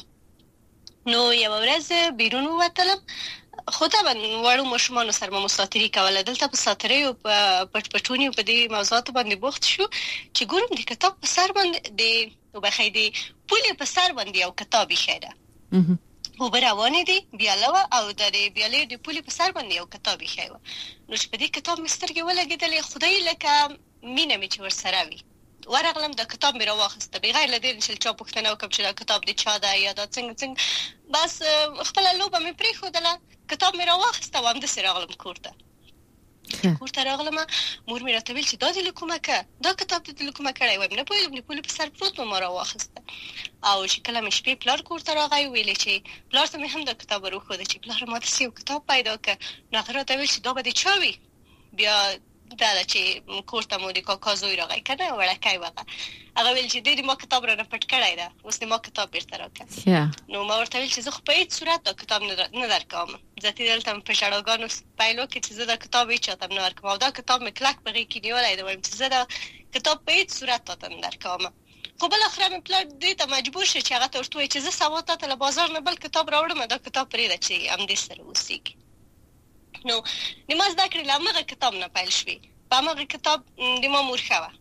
نو یوه ورځ بیرون ووتلم، خو طبعا وړو ماشومانو سره مو مسافري کوله. دلته په ساتریو په پټ پټونیو په دې موضوعاتو باندې بوخت شو چې ګورم د کتاب په سر باندې د وبخې د پولې په سر باندې یو کتاب ایښی ده. اوبه روانې دي، بیاله وه او د بیالې د پولې په سر باندې یو کتاب ایښی وه. نو چې په دې کتاب مې سترګې ولګېدلې، خدای لکه مینه مې چې ورسره وي. ورغلم د کتاب مې راواخیسته، بغیر له دې چې چا پوښتنه وکړم چې دا کتاب د چا ده یا دا څنګه څنګه، بس خپله لوبه مې پرېښودله، کتاب مې راواخیسته او همداسې راغلم کور ته. کور ته راغلم، مور مې راته ویل چې دا دې له کومه که، دا کتاب دې له کومه کړی. وایم نه پوهېږم، د پولې په سر پروت و، ما راواخیسته. او چې کله مې شپې پلار کور ته راغی، ویلې چې پلار ته مې هم دا کتاب ور وښوده چې پلاره ما داسې یو کتاب پیدا کړه. نو هغه راته ویل چې دا به د چا وي. بیا دا ده چې کور ته مو د کاکا زوی راغی که نه، وړکی و هغه. هغه ویل چې دې د ما کتاب رانه پټ کړی ده، اوس د ما کتاب بیرته راکړه. نو ما ورته ویل چې زه خو په هېڅ صورت دا کتاب نه درکوم. ځکه دلته مې په ژړاګانو پیل وکړې چې زه دا کتاب هېچ چاته نه ورکوم، او دا کتاب مې کلک په غېږ کې نیولی ده. وایم چې زه دا کتاب په هېڅ صورت تاته نه درکوم. خو بالاخره مې پلار دې ته مجبور شو چې هغه ته ورته ووایي چې زه سبا تاته له بازار نه بل کتاب راوړم، دا کتاب پرېږده چې همدې سره اوسېږي. نو د ما زده کړې له همغه کتاب نه پیل شوې. په همغه کتاب د ما مور ښه وه،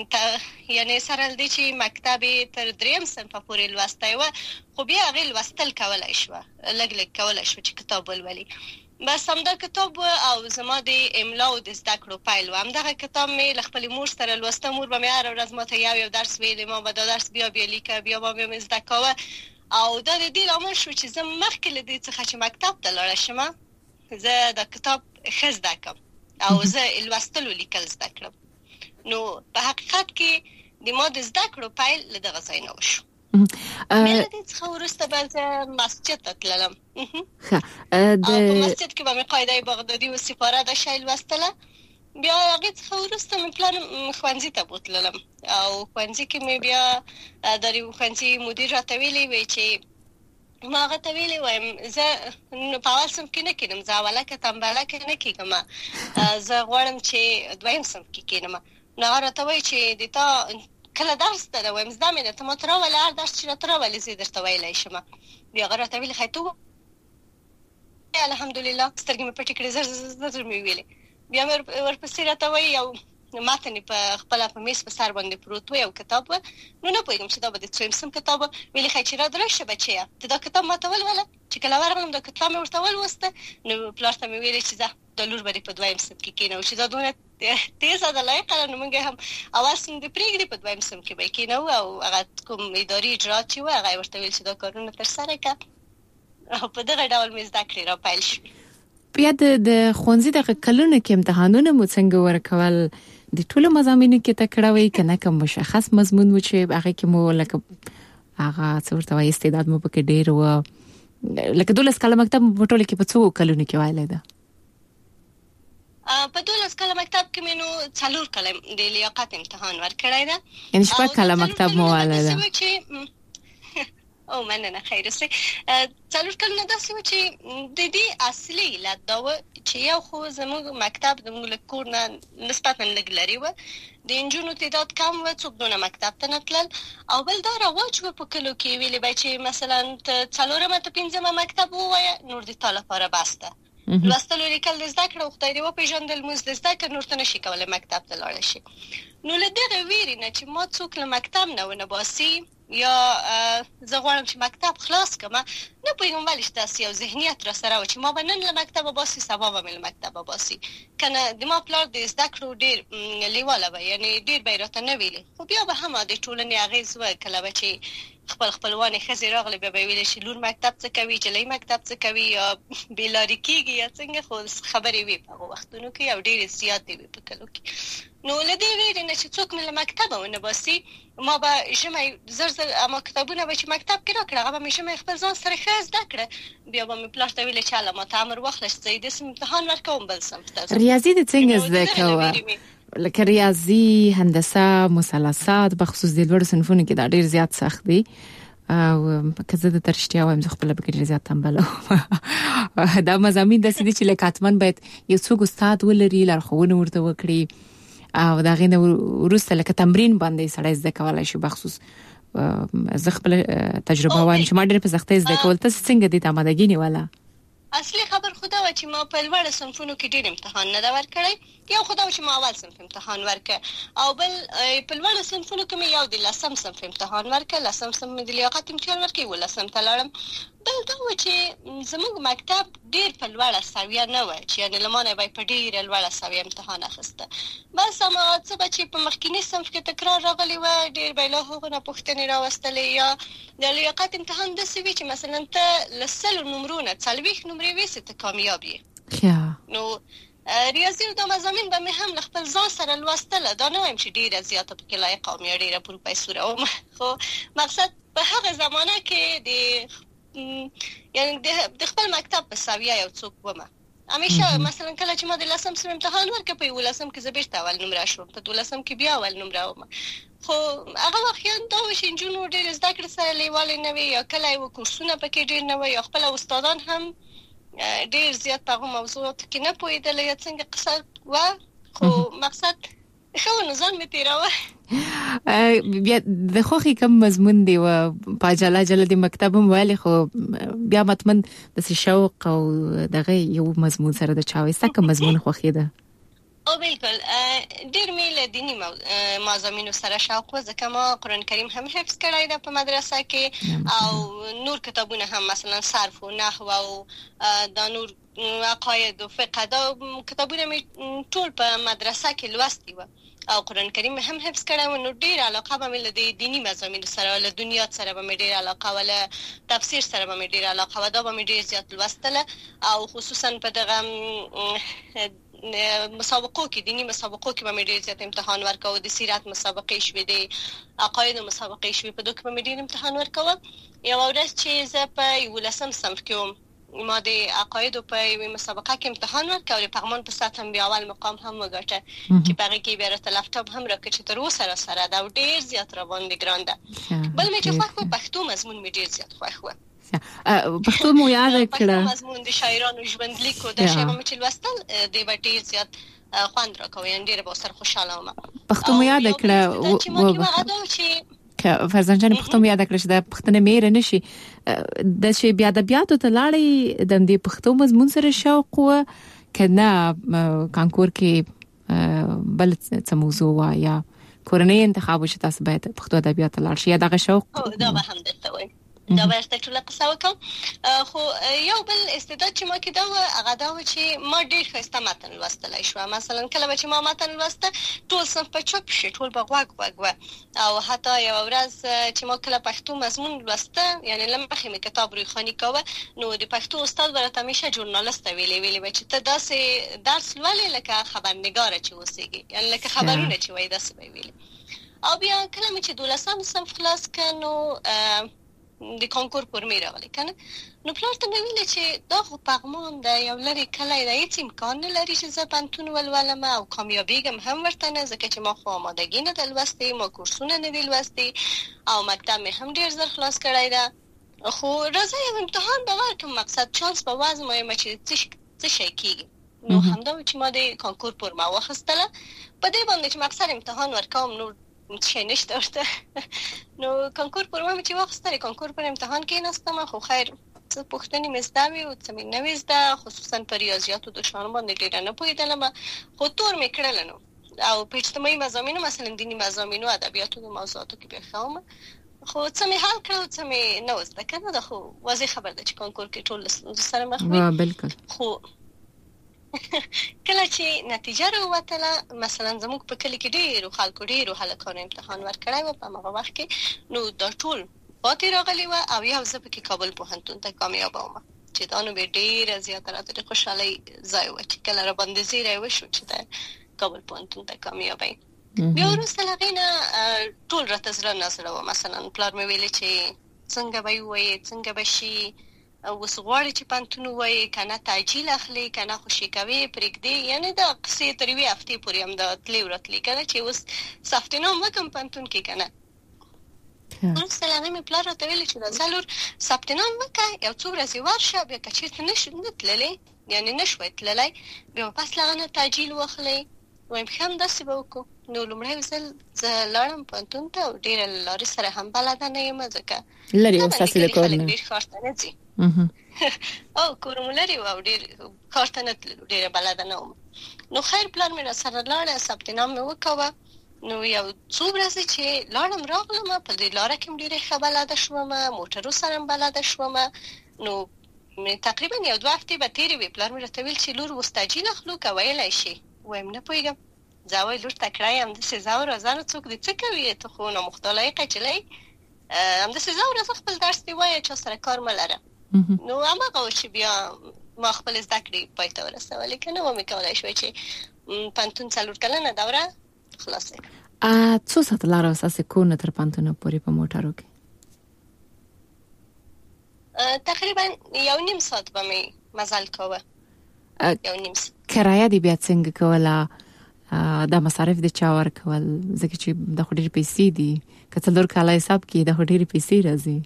یعنې سره له دې چې مکتب یې تر دریم صنفه پورې لوستی وه، خو بیا هغې لوستل کولی شوه، لږ لږ کولی شوه چې کتاب ولولي. بس همدا کتاب و او زما د املا او د زده کړو پیل و. همدغه کتاب مې له خپلې مور سره لوسته. مور به مې هره ورځ ما ته یو یو درس ویلې، ما به دا درس بیا بیا لیکه، بیا به مې زده کوه. او دا د دې لامل شو چې زه مخکې له دې څخه چې مکتب ته لاړه شم، زه دا کتاب ښه زده کړم او زه لوستل او لیکل زده کړم. نو په حقیقت کې د ما د زده کړو پیل له دغه ځای نه وشو. بیا له دې څخه وروسته به زه مسجد ته تللم. او په مسجد کې به مې قاعده بغدادي و سپاره دا شی لوستله. بیا هغې څخه وروسته مې پلار ښوونځي ته بوتللم او ښوونځي کې مې بیا د یو ښوونځي مدیر راته ویلي وی چې ما هغه ته ویلې وایم زه په اول صنف کې نه کېنم، زه اولکه تنبلکه نه کېږم، زه غواړم چې دویم صنف کې کېنم. نو هغه راته وایي چې د تا کله درس ده؟ وایم زده مې ده، ته ماته راولې هر درس چې راته راولې زه یې درته ویلی شم. بیا هغه راته ویلې ښایي ته ووایې الحمدلله، سترګې مې پټې کړې، زر زر زر مې ویلې. بیا مې ورپسې راته وایي یو متن یې په خپله په میز په سر باندې پروت و، یو کتاب و. نو نه پوهېږم چې دا به د څویم صنف کتاب و. ویلې ښایي چې را درشه بچیه، ته دا کتاب ما ته ولوله. چې کله ورغلم دا کتاب مې ورته ولوسته. نو پلار ته مې ویلې چې ځه دا لور به دې په دویم صنف کې کېنوو، چې دا دونه تیزه ده لایقه ده. نو موږ هم اول صنف دې پرېږدي، په دویم صنف کې به یې کېنوو. او هغه کوم اداري اجرات چې و هغه یې ورته ویل چې دا کارونه ترسره کړه. او په دغه ډول مې زده کړې را پیل شوې. بیا د ښوونځي دغه کلونو کې امتحانونه مو څنګه ورکول؟ د ټولو مضامینو کې تکړه وئ که نه، کوم مشخص مضمون و چې هغه کې مو لکه هغه څه ورته وایي استعداد مو پکې ډېر و؟ لکه دولس کاله مکتب په ټوله کې په څو کلونو کې ویلی ده؟ په دولس کاله مکتب کې مې نو څلور کاله د لیاقت امتحان ورکړی ده. یعنې شپږ کاله مکتب مو ویلی ده؟ او مننه، خیر اوسئ. څلور کلونه داسې و چې د دې اصلي علت دا و چې یو خو زموږ مکتب زموږ له کور نه نسبتا لږ لرې و، د نجونو تعداد کم و، څوک دونه مکتب ته نه تلل. او بل دا رواج و په کلو کې، ویلې به چې مثلا ته څلورمه ته پنځمه مکتب ووایه نور د تا لپاره بس ده. لوستل او لیکل د زده کړه او خدای دې وپېژندل، لمونځ د زده کړه، نور ته نشي کولی مکتب ته لاړه شي. نو له دغه ویرې نه چې ما څوک له مکتب نه ونه باسي یا زه غواړم چې مکتب خلاص کړم، نه پوهېږم ولې چې داسې یو ذهنیت را سره و چې ما به نن له مکتبه باسي، سبا به مې له مکتبه باسي. که نه د ما پلار د زده کړو ډېر لیواله به، یعنې ډېر به یې راته نه ویلې، خو بیا به هم د ټولنې اغېز و. کله به چې خپل خپلوان خزي راغلي به ویل شي لور مکتب څه کوي جلې مکتب څه کوي یا بیلاری کیږي یا څنګه خو خبرې وي په وختونو کې او ډېر زیات وي په کلو کې نو لدی ویل نه چې څوک مل مکتب ونه باسي ما به جمع زر زر اما کتابونه به چې مکتب کې راکړه هغه به جمع خپل ځان سره خاص دکړه بیا به مې پلاټ ویل چې علامه تامر واخلش زید اسم امتحان ورکوم بل سم ریاضي د څنګه زده کوه لکه ریاضي هندسه مثلثات بخصوص د لوړ صنفونو کې دا ډیر زیات سخت دي او کزه د ترشتیا وایم زه خپل به ډیر زیات تنبل دا مزامین د سړي چې لکاتمن باید یو څوک استاد ولري لارښوونه ورته وکړي او دا غینه ورسته لکه تمرین باندې سړی زده کولای شي بخصوص زه خپل تجربه وایم چې ما ډیر په سختۍ زده کول تاسو څنګه دي تمدګینی ولا اصلي خبر خدا و چې ما په لوړ صنفونو کې ډېر امتحان نه دا ورکړی یو خدا و چې ما اول صنف امتحان ورکړ او بل په لوړ صنفونو کې مې یو د لسم صنف امتحان ورکړ لسم صنف مې د لیاقت امتحان ورکړ ولسم ته لاړم بل دا و چې زموږ مکتب ډېر په لوړه سویه نه و چې یعنې لمانه به په ډېر لوړه سویه امتحان اخیسته بس اما څه به چې په مخکینی صنف کې تکرار راغلی و ډېر به له هغو نه پوښتنې راوستلې یا د لیاقت امتحان داسې وي چې مثلا ته له سلو نمرونه څلوېښت نمرې ویسې ته کامیاب یې نو ریاضي او د مضامین به مې هم له خپل ځان سره لوستله دا نه وایم چې ډېره زیاته پکې لایقه وم یا ډېره پروفیسوره وم خو مقصد په هغه زمانه کې د یعنی د خپل مکتب په سویه یو څوک ومه همیشه مثلا کله چې ما د لسم صنف امتحان ورکړ په یولسم کې زه بیرته اول نمره شوم په دولسم کې بیا اول نمره وم خو هغه وخت دا و چې نجونو ډېر زده کړې سره لیوالې نه وي یا کله یو کورسونه پکې ډېر نه وي یا خپل استادان هم ډېر زیات په هغو موضوعاتو کې نه پوهېدل یا څنګه قصه وه خو مقصد ښه و نو ځان مې تېراوه بیا د خوښې کم مضمون دی و په جلا جلا د مکتب هم ویلې خو بیا مطمئن داسې شوق او دغه یو مضمون سره د چا وایسته که مضمون خوښېده او بالکل ډېر مې له دیني مضامینو سره شوق و ځکه ما قرآن کریم هم حفظ کړی ده په مدرسه کې او نور کتابونه هم مثلا صرف و نحو او دا نور عقاید و فقه دا کتابونه مې ټول په مدرسه کې لوستي و او قرآن کریم هم حفظ کړم نو ډېر علاقه به مې له دیني مضامینو سره له دنیا سره به مې ډېر علاقه و له تفسیر سره به مې ډېر علاقه و دا به مې ډېر زیات لوستله او خصوصا په دغه مسابقو کې دینی مسابقو کې به مې ډېر زیات امتحان ورکاوه د سیرت مسابقې شوې د عقاید مسابقې شوې په دوی کې به مې ډېر امتحان ورکاوه یوه ورځ چې زه په یولسم صنف کې وم ما د عقایدو په یوې مسابقه کې امتحان ورکړ او د پغمان په سطح هم بیا اول مقام هم وګټه چې په هغې کې بیا راته لپټاپ هم راکړ چې تر اوسه راسره ده او ډېر زیات راباندې ګران ده بل مې چې خوښ و پښتو مضمون مې ډېر زیات خوښ و پښتو مو یاد کړه مضمون د شاعرانو ژوندلیک او د شی مې چې لوستل دی به ډېر زیات خوند راکوي یعنې ډېره به ورسره خوشحاله وم پښتو مو یاد کړه که فرزان جان پښتو مې یاد کړه چې د پښتنه مېر نه شي د شی بیا د بیاتو ته لاړې د دې پښتو مضمون سره شوق و کنه کانکور کې بل څه موضوع وا یا کورنۍ انتخاب چې تاسو باید پښتو ادبیات لاړ شي یا دغه شوق دا به هم درته وایم دا به ستاسو ټول قصه وکم خو یو بل استعداد چې ما کې دا و هغه دا و چې ما ډېر ښایسته متن لوستلی شو مثلا کله چې ما متن لوسته ټول صنف په چوپ شي ټول به غوږ غوږ و او حتی یو ورځ چې ما کله پښتو مضمون لوسته یعنی له مخکې مې کتاب رویخواني کوه نو د پښتو استاد به راته همیشه ژورنالسته ویلې ویلې به چې ته داسې درس لولې لکه خبرنګاره چې اوسېږي یعنی لکه خبرونه چې وایي داسې به ویلې او بیا کله مې چې دولسم صنف خلاص کړ نو د کانکور پر مې راغلی کنه نو پلار ته مې ویل چې دا خو پغمان ده یو لرې کلی ده هېڅ امکان نه لري چې زه پوهنتون ولولم او کامیابېږم هم ورته نه ځکه چې ما خو آمادګي نه ده لوستې ما کورسونه نه دي لوستې او مکتب مې هم ډېر زر خلاص کړی ده خو راځه یو امتحان به ورکړم مقصد چانس به وازمایم چې څه شی کېږي نو همدا و چې ما د کانکور پر ما واخیستله په دې باندې چې مقصد امتحان ورکوم نور شي نشته ورته نو کانکور پر ما چې واخیستله کانکور پر امتحان کېناستم خو خیر څه پوښتنې مې زده وې او څه مې نه وې زده خصوصا په ریاضیاتو د شیانو باندې ډېره نه پوهېدلم خو تور مې کړله نو او په اجتماعي مضامینو مثلا دیني مضامینو ادبیاتو د موضوعاتو کې بیا ښه وم خو څه مې حل کړه او څه مې نه و زده که نه ده خو واضح خبر ده چې کانکور کې ټول له ستونزو سره مخ وي بالکل خو کله چې نتیجه راووتله مثلا زموږ په کلي کې ډېرو خلکو ډېرو هلکانو امتحان ورکړی و په هماغه وخت کې نو دا ټول پاتې راغلی و او یو زه په کې کابل پوهنتون ته کامیاب وم چې دا نو به ډېر زیات راته خوشحالي ځای و چې کله را باندې زیری وشو چې د کابل پوهنتون ته کامیاب یم. بیا وروسته له هغې نه ټول راته زړه نه زړه و. مثلا پلار مې ویلې چې څنګه به یې ووایې څنګه به شي، اوس غواړې چې پوهنتون ووایې که نه تعجیل اخلې که نه خوشي کوې پرېږدې. یعنې دا قصې تر یوې هفتې پورې همدا تلې ورتلې که نه چې اوس ثبت نام وکړم پوهنتون کې که نه. وروسته له هغې مې پلار راته ویلې چې دا څلور ثبت نام وکړه، یو څو ورځې ورشه، بیا که چېرته نه تللی یعنې نه شوی تللی بیا پس له هغه نه تعجیل واخلئ. وایم ښه همداسې به وکړو. نو لومړی ځل زه لاړم پوهنتون ته او ډېره له لارې سره هم بلده نه یم ځکه لرې اوس تاسې د کور نه ډېر ښار ته نه ځي. او کور مو لرې و او ډېر ښار ته نه تللو، ډېره بلده نه وم. نو خیر پلار مې راسره لاړه، ثبت نام مې وکوه. نو یو څو ورځې چې لاړم راغلم په دې لاره کې هم ډېرې ښه بلده شوم، موټرو سره هم بلده شوم. نو تقریبا یو دوه هفتې به تېرې وې. پلار مې راته ویل چې لور اوس تعجیل اخلو که ویلی شي. وایم نه پوهېږم. زه وایي لور تکړه یې همداسې ځه او راځه نو څوک دې څه کوي، ته خو نامختلایقه نجلۍ، همداسې ځه او راځه خپل درس دې وایه، چا سره کار مه لره. نو هماغه و چې بیا ما خپل زده کړې پای ته ورسولې، که نه ومې کولی شوی چې پوهنتون څلور کلنه دوره خلاصه کړم. څو ساعته لاره وه ستاسې کور نه تر پوهنتونه پورې په موټرو کې؟ تقریبا یو نیم ساعت به مې مزل کوه. یو نیم ساعت. کرایه دې بیا څنګه کوله؟ دا مصارف دې چا ورکول؟ ځکه چې دا خو ډېرې پیسې دي، که څلور کاله حساب کړي دا خو ډېرې پیسې راځي.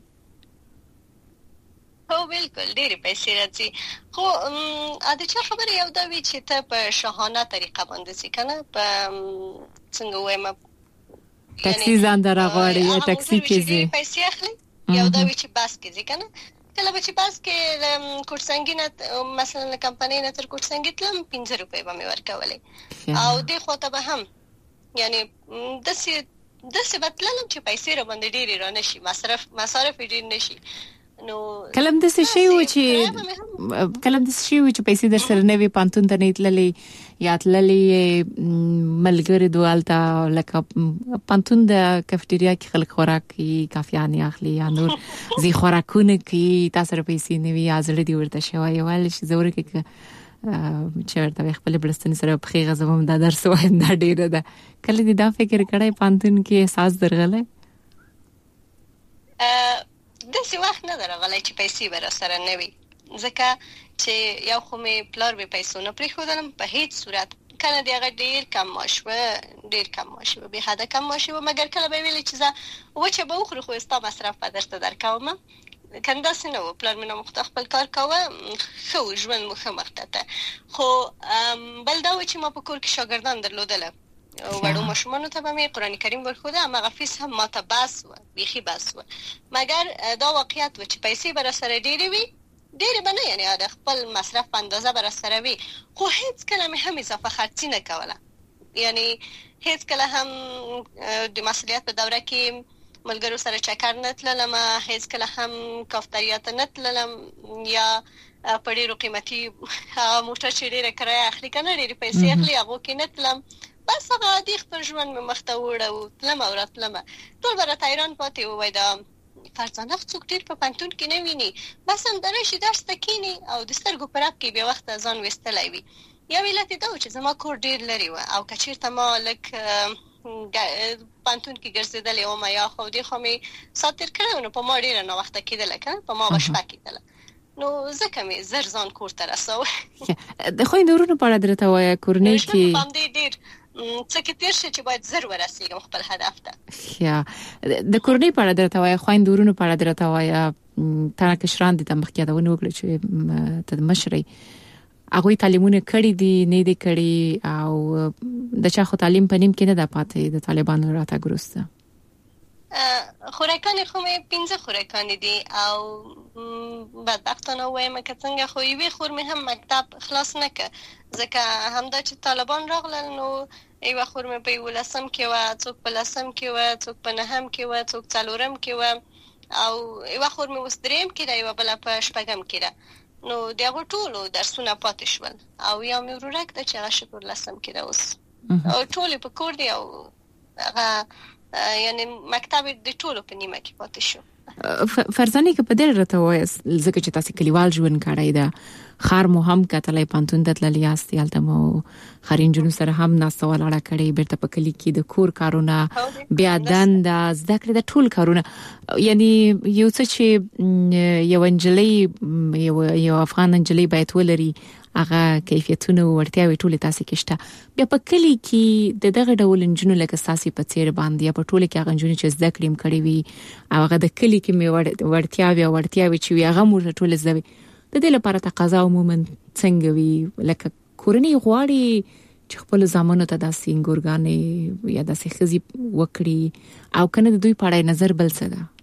هو بالکل ډېرې پیسې راځي، خو د چا خبره یو دا وي چې ته په شاهانه طریقه باندې ځې که نه، په څنګه ووایم ټکسي ځان در راغواړي یا ټکسي کې ځې پیسې اخلي، یو دا وي چې بس کې ځې که نه. کله به چې بس کې کوټسنګي نه مثلا له کمپنۍ نه تر کوټسنګي تلم پنځه روپۍ به مې ورکولې، او دې خوا ته به هم یعنې داسې داسې به تللم چې پیسې را باندې ډېرې را نه شي، مصرف مصارف یې ډېر نه شي. نو کلم داسې شی و چې کلم داسې شی و چې پیسې در سره نه وي، پوهنتون ته نه تللې یا تللې ملګري دوالته لکه پوهنتون د کافټریا کې خلک خوراک کوي، کافیانې اخلي یا نور ځي خوراکونه کوي، تا سره پیسې نه وي یا زړه دې ورته شوی ویل چې زه ورکه چې ورته خپل بلستنې سره پخې غځوم دا درس وایم دا ډېره ده. کله دې دا فکر کړی پوهنتون کې احساس درغلی؟ داسې وخت نه درغلی چې پیسې به را سره نه وي، ځکه چې یو خو مې پلار مې پیسو نه پرېښودلم په هیڅ صورت. کله د هغه ډېر کم معاش و، ډېر کم معاش و، بې حده کم معاش و، مګر کله به یې ویلې چې زه وچه به وخورو خو ستا مصرف به درته درکوم. کنه داسې نه و، پلار مې نامخته خپل کار کوه، ښه و ژوند مو ښه مخته ته. خو بل دا و چې ما په کور کې شاګردان درلودله، وړو ماشومانو ته به مې قرآن کریم ورښوده، هماغه فیس هم ماته بس و، بیخي بس و. مګر دا واقعیت و چې پیسې به را سره ډېرې وي، ډېرې به نه یعنې د خپل مصرف په اندازه به را سره وي، خو هېڅ کله مې هم اضافه خرڅي نه کوله. یعنې هېڅ کله هم د مسؤلیت په دوره کې ملګرو سره چکر نه تللم، هېڅ کله هم کافتریا ته نه تللم یا په ډېرو قیمتي موټر چې ډېره کرایه اخلي که نه ډېرې پیسې اخلي هغو کې نه تلم. بس هغه عادي خپل ژوند مې مخته وړه، تلم او راتلمه. ټول به راته حیران پاتې و، وایي دا فرزانه څوک ډېر په پوهنتون کې نه ویني، بس همدا راشي درس ته کښېني او د سترګو په رپ کې بې وخته ځان ویستلی وي. یو علت یې دا و چې زما کور ډېر لرې و، او که چېرته ما لږ پوهنتون کې ګرځېدلې وم یا خو دې خوا مې ساعت تېر کړی و، نو په ما ډېره ناوخته کېدله که نه، په ما به شپه کېدله، نو ځکه مې زر ځان کور ته رسوه. د خویندو ورونو په اړه درته وایه کورنۍ کې ژوند په همدې ډېر څه کې تېر شه چې باید زر ورسېږم خپل هدف ته. یا د کورنۍ په اړه درته وایه، خویندو ورونو په اړه درته وایه، تا کشران دي ته مخکې یادونه وکړه چې ته د مشرې، هغوی تعلیمونه کړي دي نه دي کړي، او د چا خو تعلیم په نیم کې نه ده پاتې د طالبانو راتګ وروسته؟ خوراکانې خو مې پنځه خوراکانې دي، او بدبختانه ووایم که څنګه، خو یوې خور مې هم مکتب خلاص نه که، ځکه همدا چې طالبان راغلل نو یوه خور مې په یولسم کې وه، څوک په لسم کې وه، څوک په نهم کې وه، څوک څلورم کې وه، او یوه خور مې اوس درېیم کې ده، یوه بله په شپږم کې ده. نو د هغو ټولو درسونه پاتې شول، او یو مې ورورک ده چې هغه شکر لسم کې ده اوس، او ټولې په کور دي، او هغه یعنی مکتب د ټولو په نیمه کې پاتې شو. فرزانه کې په دې راته وایي ځکه چې تاسو کلیوال ژوند کړی دا خار مو هم کتلې پانتون د تللی است یالته مو خارین جنو سره هم ناسته ولاړه کړي بیرته په کلی کې د کور کارونه بیا دند زده کړې د ټول کارونه یعنی یو څه چې یو انجلۍ یو یو افغان انجلۍ باید ولري هغه کیفیتونه ورتیاوي ټول تاسو کې شته بیا په کلی کې د دغه ډول انجنونو لکه ساسي په څیر باندې په ټول کې هغه انجنونو چې زده کړم کړی وي هغه د کلی کې مې ورتیاوي ورتیاوي چې هغه مو ټول زوي د دې لپاره تقاضا عموما څنګه وي لکه کورنۍ غواړي چې خپل زامنو ته د سینګورګانې یا د سخزي وکړي او کنه د دوی په اړه نظر بل څه ده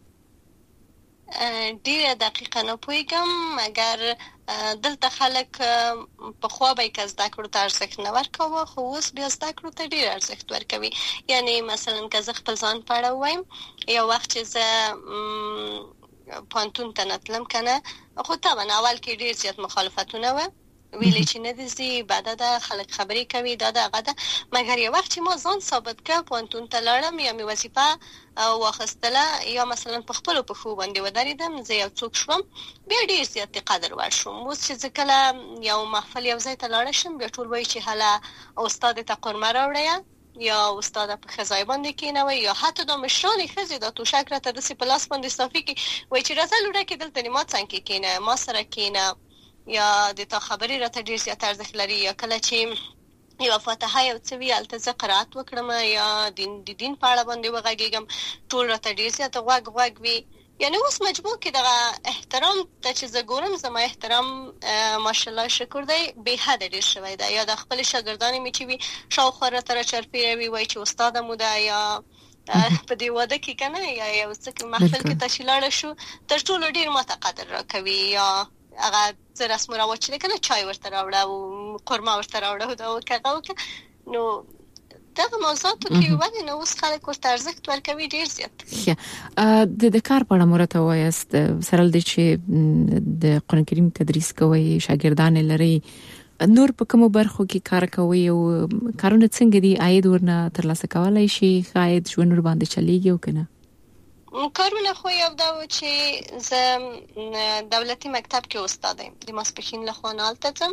ډیره دقیقه نه پوهیږم مګر دلته خلک په خوا به کې زده کړو ته ارزښت نه ورکوي خو اوس بیا زده کړو ته ډیر ارزښت ورکوي یعنی مثلا که زه خپل ځان په اړه وایم یو وخت چې زه پانتون ته نتلم کنه خو طبعا اول کې ډیر زیات مخالفتونه و ویلې چې نه دي بعد دا خلک خبرې کوي دا دغه ده مګر یو وخت چې ما ځان ثابت کړ پانتون ته لاړم یا مې وظیفه واخیستله یا مثلا په خپل په خو باندې ودرېدم زه یو څوک شوم بیا ډیر زیات قدر ورشم اوس چې کله یو محفل یو ځای ته لاړ شم بیا ټول وایي چې هله استاد ته قرمه راوړی یا استاد په خزای باندې کینوي یا حتی د مشران خزي د توشک راته د سی پلاس باندې صافي کې وای چې راځه لوړه کې دلته ما څنګه کینه ما سره کینه یا د تا خبرې راته ډیر زیات ارزښت لري یا کله چې یو فاتحه یو څه وی الته قرات وکړم یا دین د دین په اړه باندې وغږیږم ټول راته ډیر زیات غوږ غوږ وی یعنی اوس مجبور کې دغه احترام ته چې زه ګورم زما احترام ماشاءالله شکر دی به حد ډیر شوی دی یا د خپل شاګردانو می چې وی شاوخوا راته چرپیروي وای چې استاد مو دا یا په دې واده کې کنه یا یو څه محفل کې تشیلاړ شو تر ټولو ډیر ماته قدر راکوي یا هغه زه رسم رواج چې کنه چای ورته راوړه او قرمه ورته راوړه دا وکړه نو دغه موضوعاتو کې ولې نو اوس خلک ورته ارزښت ورکوي ډیر زیات د د کار په اړه مرته وایست سره د چې د قرآن کریم تدریس کوي شاګردان لري نور په کومو برخو کې کار کوي او کارونه څنګه دي عاید ورنه ترلاسه کولای شي خاید ژوند ور باندې چلیږي او کنه کارونه خو یو دا و چې زه دولتي مکتب کې استاد یم د ماسپښین له خوا نالته ځم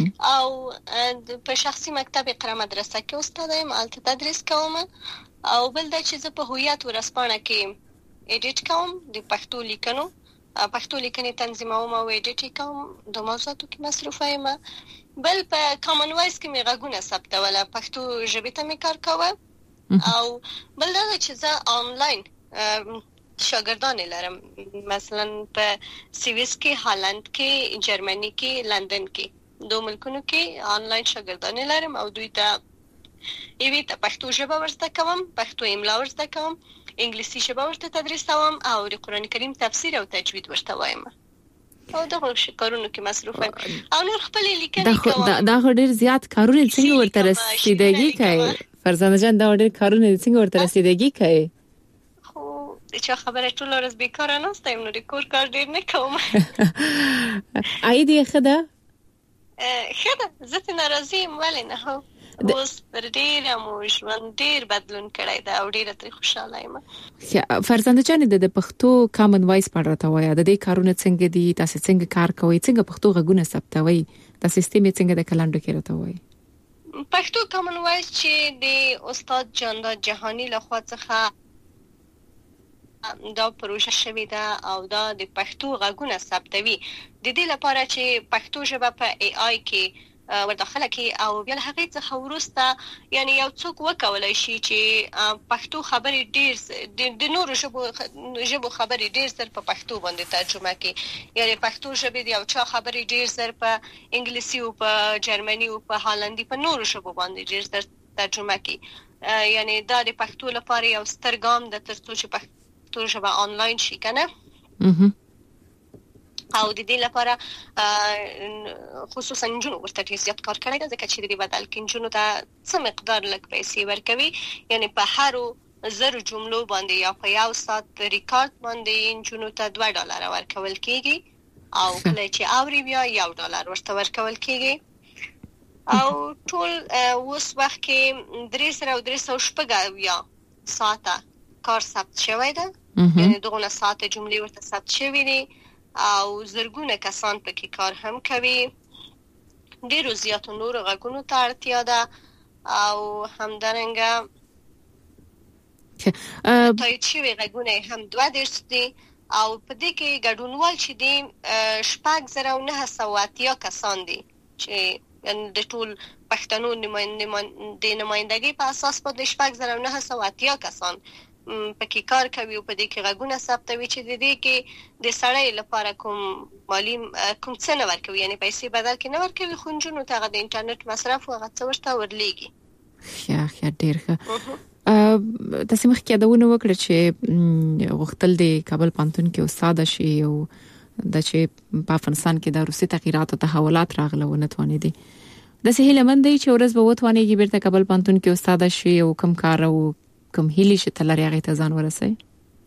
او په شخصي مکتب اقرا مدرسه کې استاد یم الته تدریس کوم او بل دا چې زه په هویت ورسپانه کې ایډیټ کوم د پښتو لیکنو پښتو لیکنې تنظیموم او ایډیټ کوم د موضوعاتو کې مصروفه یم بل په کامن وایس کې مې غږونه ثبتوله پښتو ژبې ته مې کار کوم او بل دا چې زه آنلاین شاګردان لرم مثلا په سویس کې هالند کې جرمني کې لندن کې دوه ملکونو کې آنلاین شاګردان لرم او دوی ته ایوي ته پښتو ژبه ورزده کوم پښتو املا ورزده کوم انګلیسي ژبه ورته تدریس کوم او د قران کریم تفسیر او تجوید ورته وایم او دغه کارونو کې مصروف یم او نور خپل لیکنې کوم دا دا ډېر زیات کارونه څنګه ورته رسیدګي کوي فرزانه جان دا ډېر کارونه څنګه ورته رسیدګي کوي چې خبره ټول ورځ بیکاره نه ستایم نو د کور کار ډیر نه کوم عاید یې خدا خدا زه ناراضي یم ولې نه هو اوس پر ډیر مو ژوند ډیر بدلون کړی دا او ډیر تر خوشاله یم فرزانه جان د پښتو کامن وایس په اړه تا وایي د دې کارونه څنګه دي تاسو څنګه کار کوئ څنګه پښتو غږونه ثبتوي د سیستم څنګه د کلندو کې راته وایي پښتو کامن وایس چې د استاد جانداد جهانی لخوا څخه دا پروژه شوې ده او دا د پښتو غږونه ثبتوي د دې لپاره چې پښتو ژبه په ای آی کې ورداخله کې او بیا هغه څخه ورسته یعنی یو څوک وکولای شي چې پښتو خبرې ډیر د نورو ژبو ژبو خبرې ډیر سر په پښتو باندې ترجمه کړي یعنی پښتو ژبه د یو چا خبرې ډیر سر په انګلیسي او په جرمني او په هالندي په نورو ژبو باندې ډیر سر ترجمه کړي یعنی دا د پښتو لپاره یو ستر ګام د ترڅو چې پښتو تو ژبه آنلاین شي کنه او د دې لپاره خصوصا جنو ورته ډیر زیات کار کړی دی ځکه چې د بدل کې جنو ته څه مقدار لږ پیسې ورکوي یعنی په هر زر جملو باندې یا په یو ساعت ریکارډ باندې جنو ته دوه ډالر ورکول کیږي او کله چې اوري بیا یو ډالر ورته ورکول کیږي او ټول اوس وخت کې درې سره او درې سوه شپږ یا ساعته کار ثبت شوی ده، یعنی دغه ساعت جملې ورته ثبت شوی دي او زرګونه کسان پکې کار هم کوي. ډیرو زیاتو نورو غږونو ته اړتیا ده او همدارنګه تایید شوي غږونه هم دوه دېرش دي او په دې کې ګډونوال چې دي شپږ زره او نهه سوه اتیا کسان دي چې د ټول پښتنو د نمایندګۍ په اساس باندې شپږ زره او نهه سوه اتیا کسان پکې کار کوي او په دې کې غږونه ثبتوي چې د دې کې د سړی لپاره کوم مالی کوم څه نه ورکوي، یعنی پیسې بدل کې نه ورکوي، خو نجونو ته د انټرنیټ مصرف او هغه څه ورته ورلیږي. ښه ښه ډېر ښه. تاسو مخکې یادونه وکړه چې غوښتل د کابل پوهنتون کې استاد شي او د چې په افغانستان کې د روسي تغیرات او تحولات راغله ونه توانېدي. د سهیل مند چې ورځ به وتوانېږي بیرته کابل پوهنتون کې استاد شي او کوم کار او کوم هیلې چې تلری هغه ته ځان ورسوي؟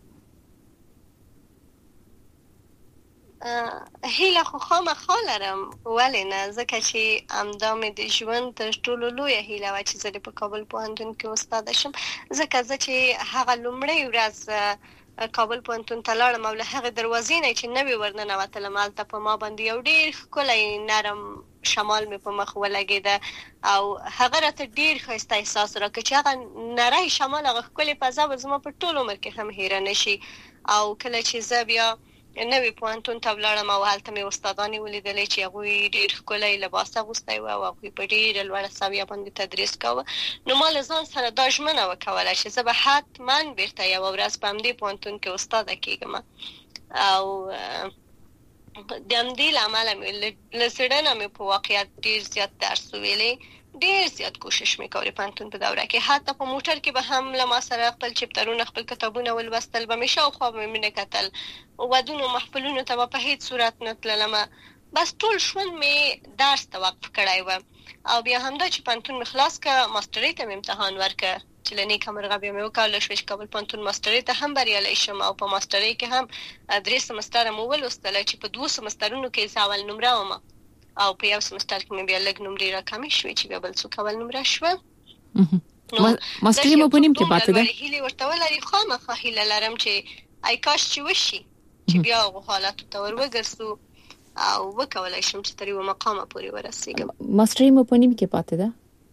هیله خو خامخا لرم، ولې نه، ځکه چې همدا مې د ژوند تر ټولو لویه هیله وه چې زه د په کابل پوهنتون کې استاده شم، ځکه زه چې هغه لومړۍ ورځ کابل پوهنتون ته لاړم او له هغې دروازې نه چې نوې ورننوتلم هلته په ما باندې یو ډېر ښکلی نرم شمال مې په مخ ولګېده او هغه راته ډېر ښایسته احساس راکړ چې هغه نری شمال هغه ښکلې فضا به زما په ټول عمر کې هم هیره نه شي. او کله چې زه بیا نوې پوهنتون ته ولاړم او هلته مې استادانې ولیدلې چې هغوی ډېر ښکلی لباس اغوستی و او هغوی په ډېره لوړه سویه باندې تدریس کوه، نو ما له ځان سره دا ژمنه وکوله چې زه به حتما بیرته یوه ورځ په همدې پوهنتون کې استاده کېږم او د همدې له امله مې له زړه نه مې په واقعیت ډېر زیات درس ویلی، ډېر زیات کوشش مې کولې پوهنتون په دوره کې، حتی په موټر کې به هم له ما سره خپل چپټرونه خپل کتابونه ولوستل، به مې شاوخوا به مې نه کتل، ودونو محفلونو ته به په هیڅ صورت نه تللم، بس ټول ژوند مې درس ته وقف کړی و. او بیا همدا چې پوهنتون مې خلاص کړه، ماسټرۍ ته مې امتحان ورکړه چې له نیکه مرغه بیا مې وکولی شوه چې کابل پوهنتون ماسټرۍ ته هم بریالی شم او په ماسټرۍ کې هم درې سمستره مو ولوستله چې په دوو سمسترونو کې زه اول نمره وم او په یو سمستر کې مې بیا لږ نمرې راکمې شوې چې بیا بل څوک اول نمره شوه. ماسټرۍ مو په نیم کې پاتې ده؟ هیلې ورته ولري، خامخا هیله لرم چې ای کاش چې وشي چې بیا هغو حالاتو ته ور وګرځو او وکولی شم چې تر یوه مقامه پورې ورسېږم. ماسټرۍ مو په نیم کې پاتې ده؟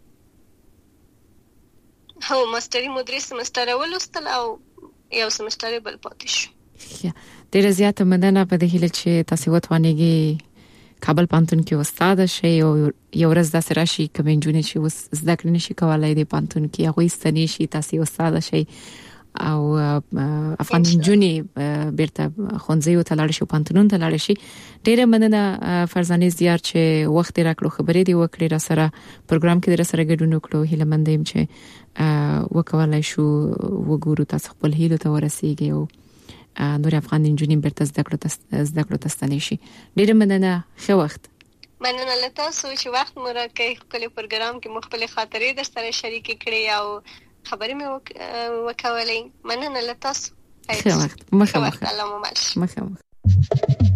هو، ماسټرۍ مو درې سمستره ولوستل او یو سمستر بل پاتې شو. ډېره زیاته مننه په دې هیله چې تاسو وتوانېږئ کابل پوهنتون کې استاد شئ او یو ورځ داسې راشي کوم نجونې چې اوس زده کړې نشي کولای د پوهنتون کې هغوی ستنې شي تاسو استاد شئ او افغان نجونې بیرته ښوونځیو ته لاړ شي، پوهنتونونو ته لاړ شي. ډېره مننه فرزانې زیار چې وخت راکړو، خبرې دې وکړې را سره، پروګرام کې در سره ګډون وکړو. هیله مند یم چې وکولای شو وګورو تاسو خپل هیلو ته ورسیږئ او نور افغان نجونې بیرته زده کړو زده کړو ته ستنې شي. ډېره مننه، ښه وخت. مننه له تاسو چې وخت مو راکړی، ښکلی پروګرام کې مو خپلې خاطرې در سره شریکې کړې او خبرې مې وکولې. مننه له تاسو. ښه وخت. مخه مخه. الله مو مل شي. مخه مخه.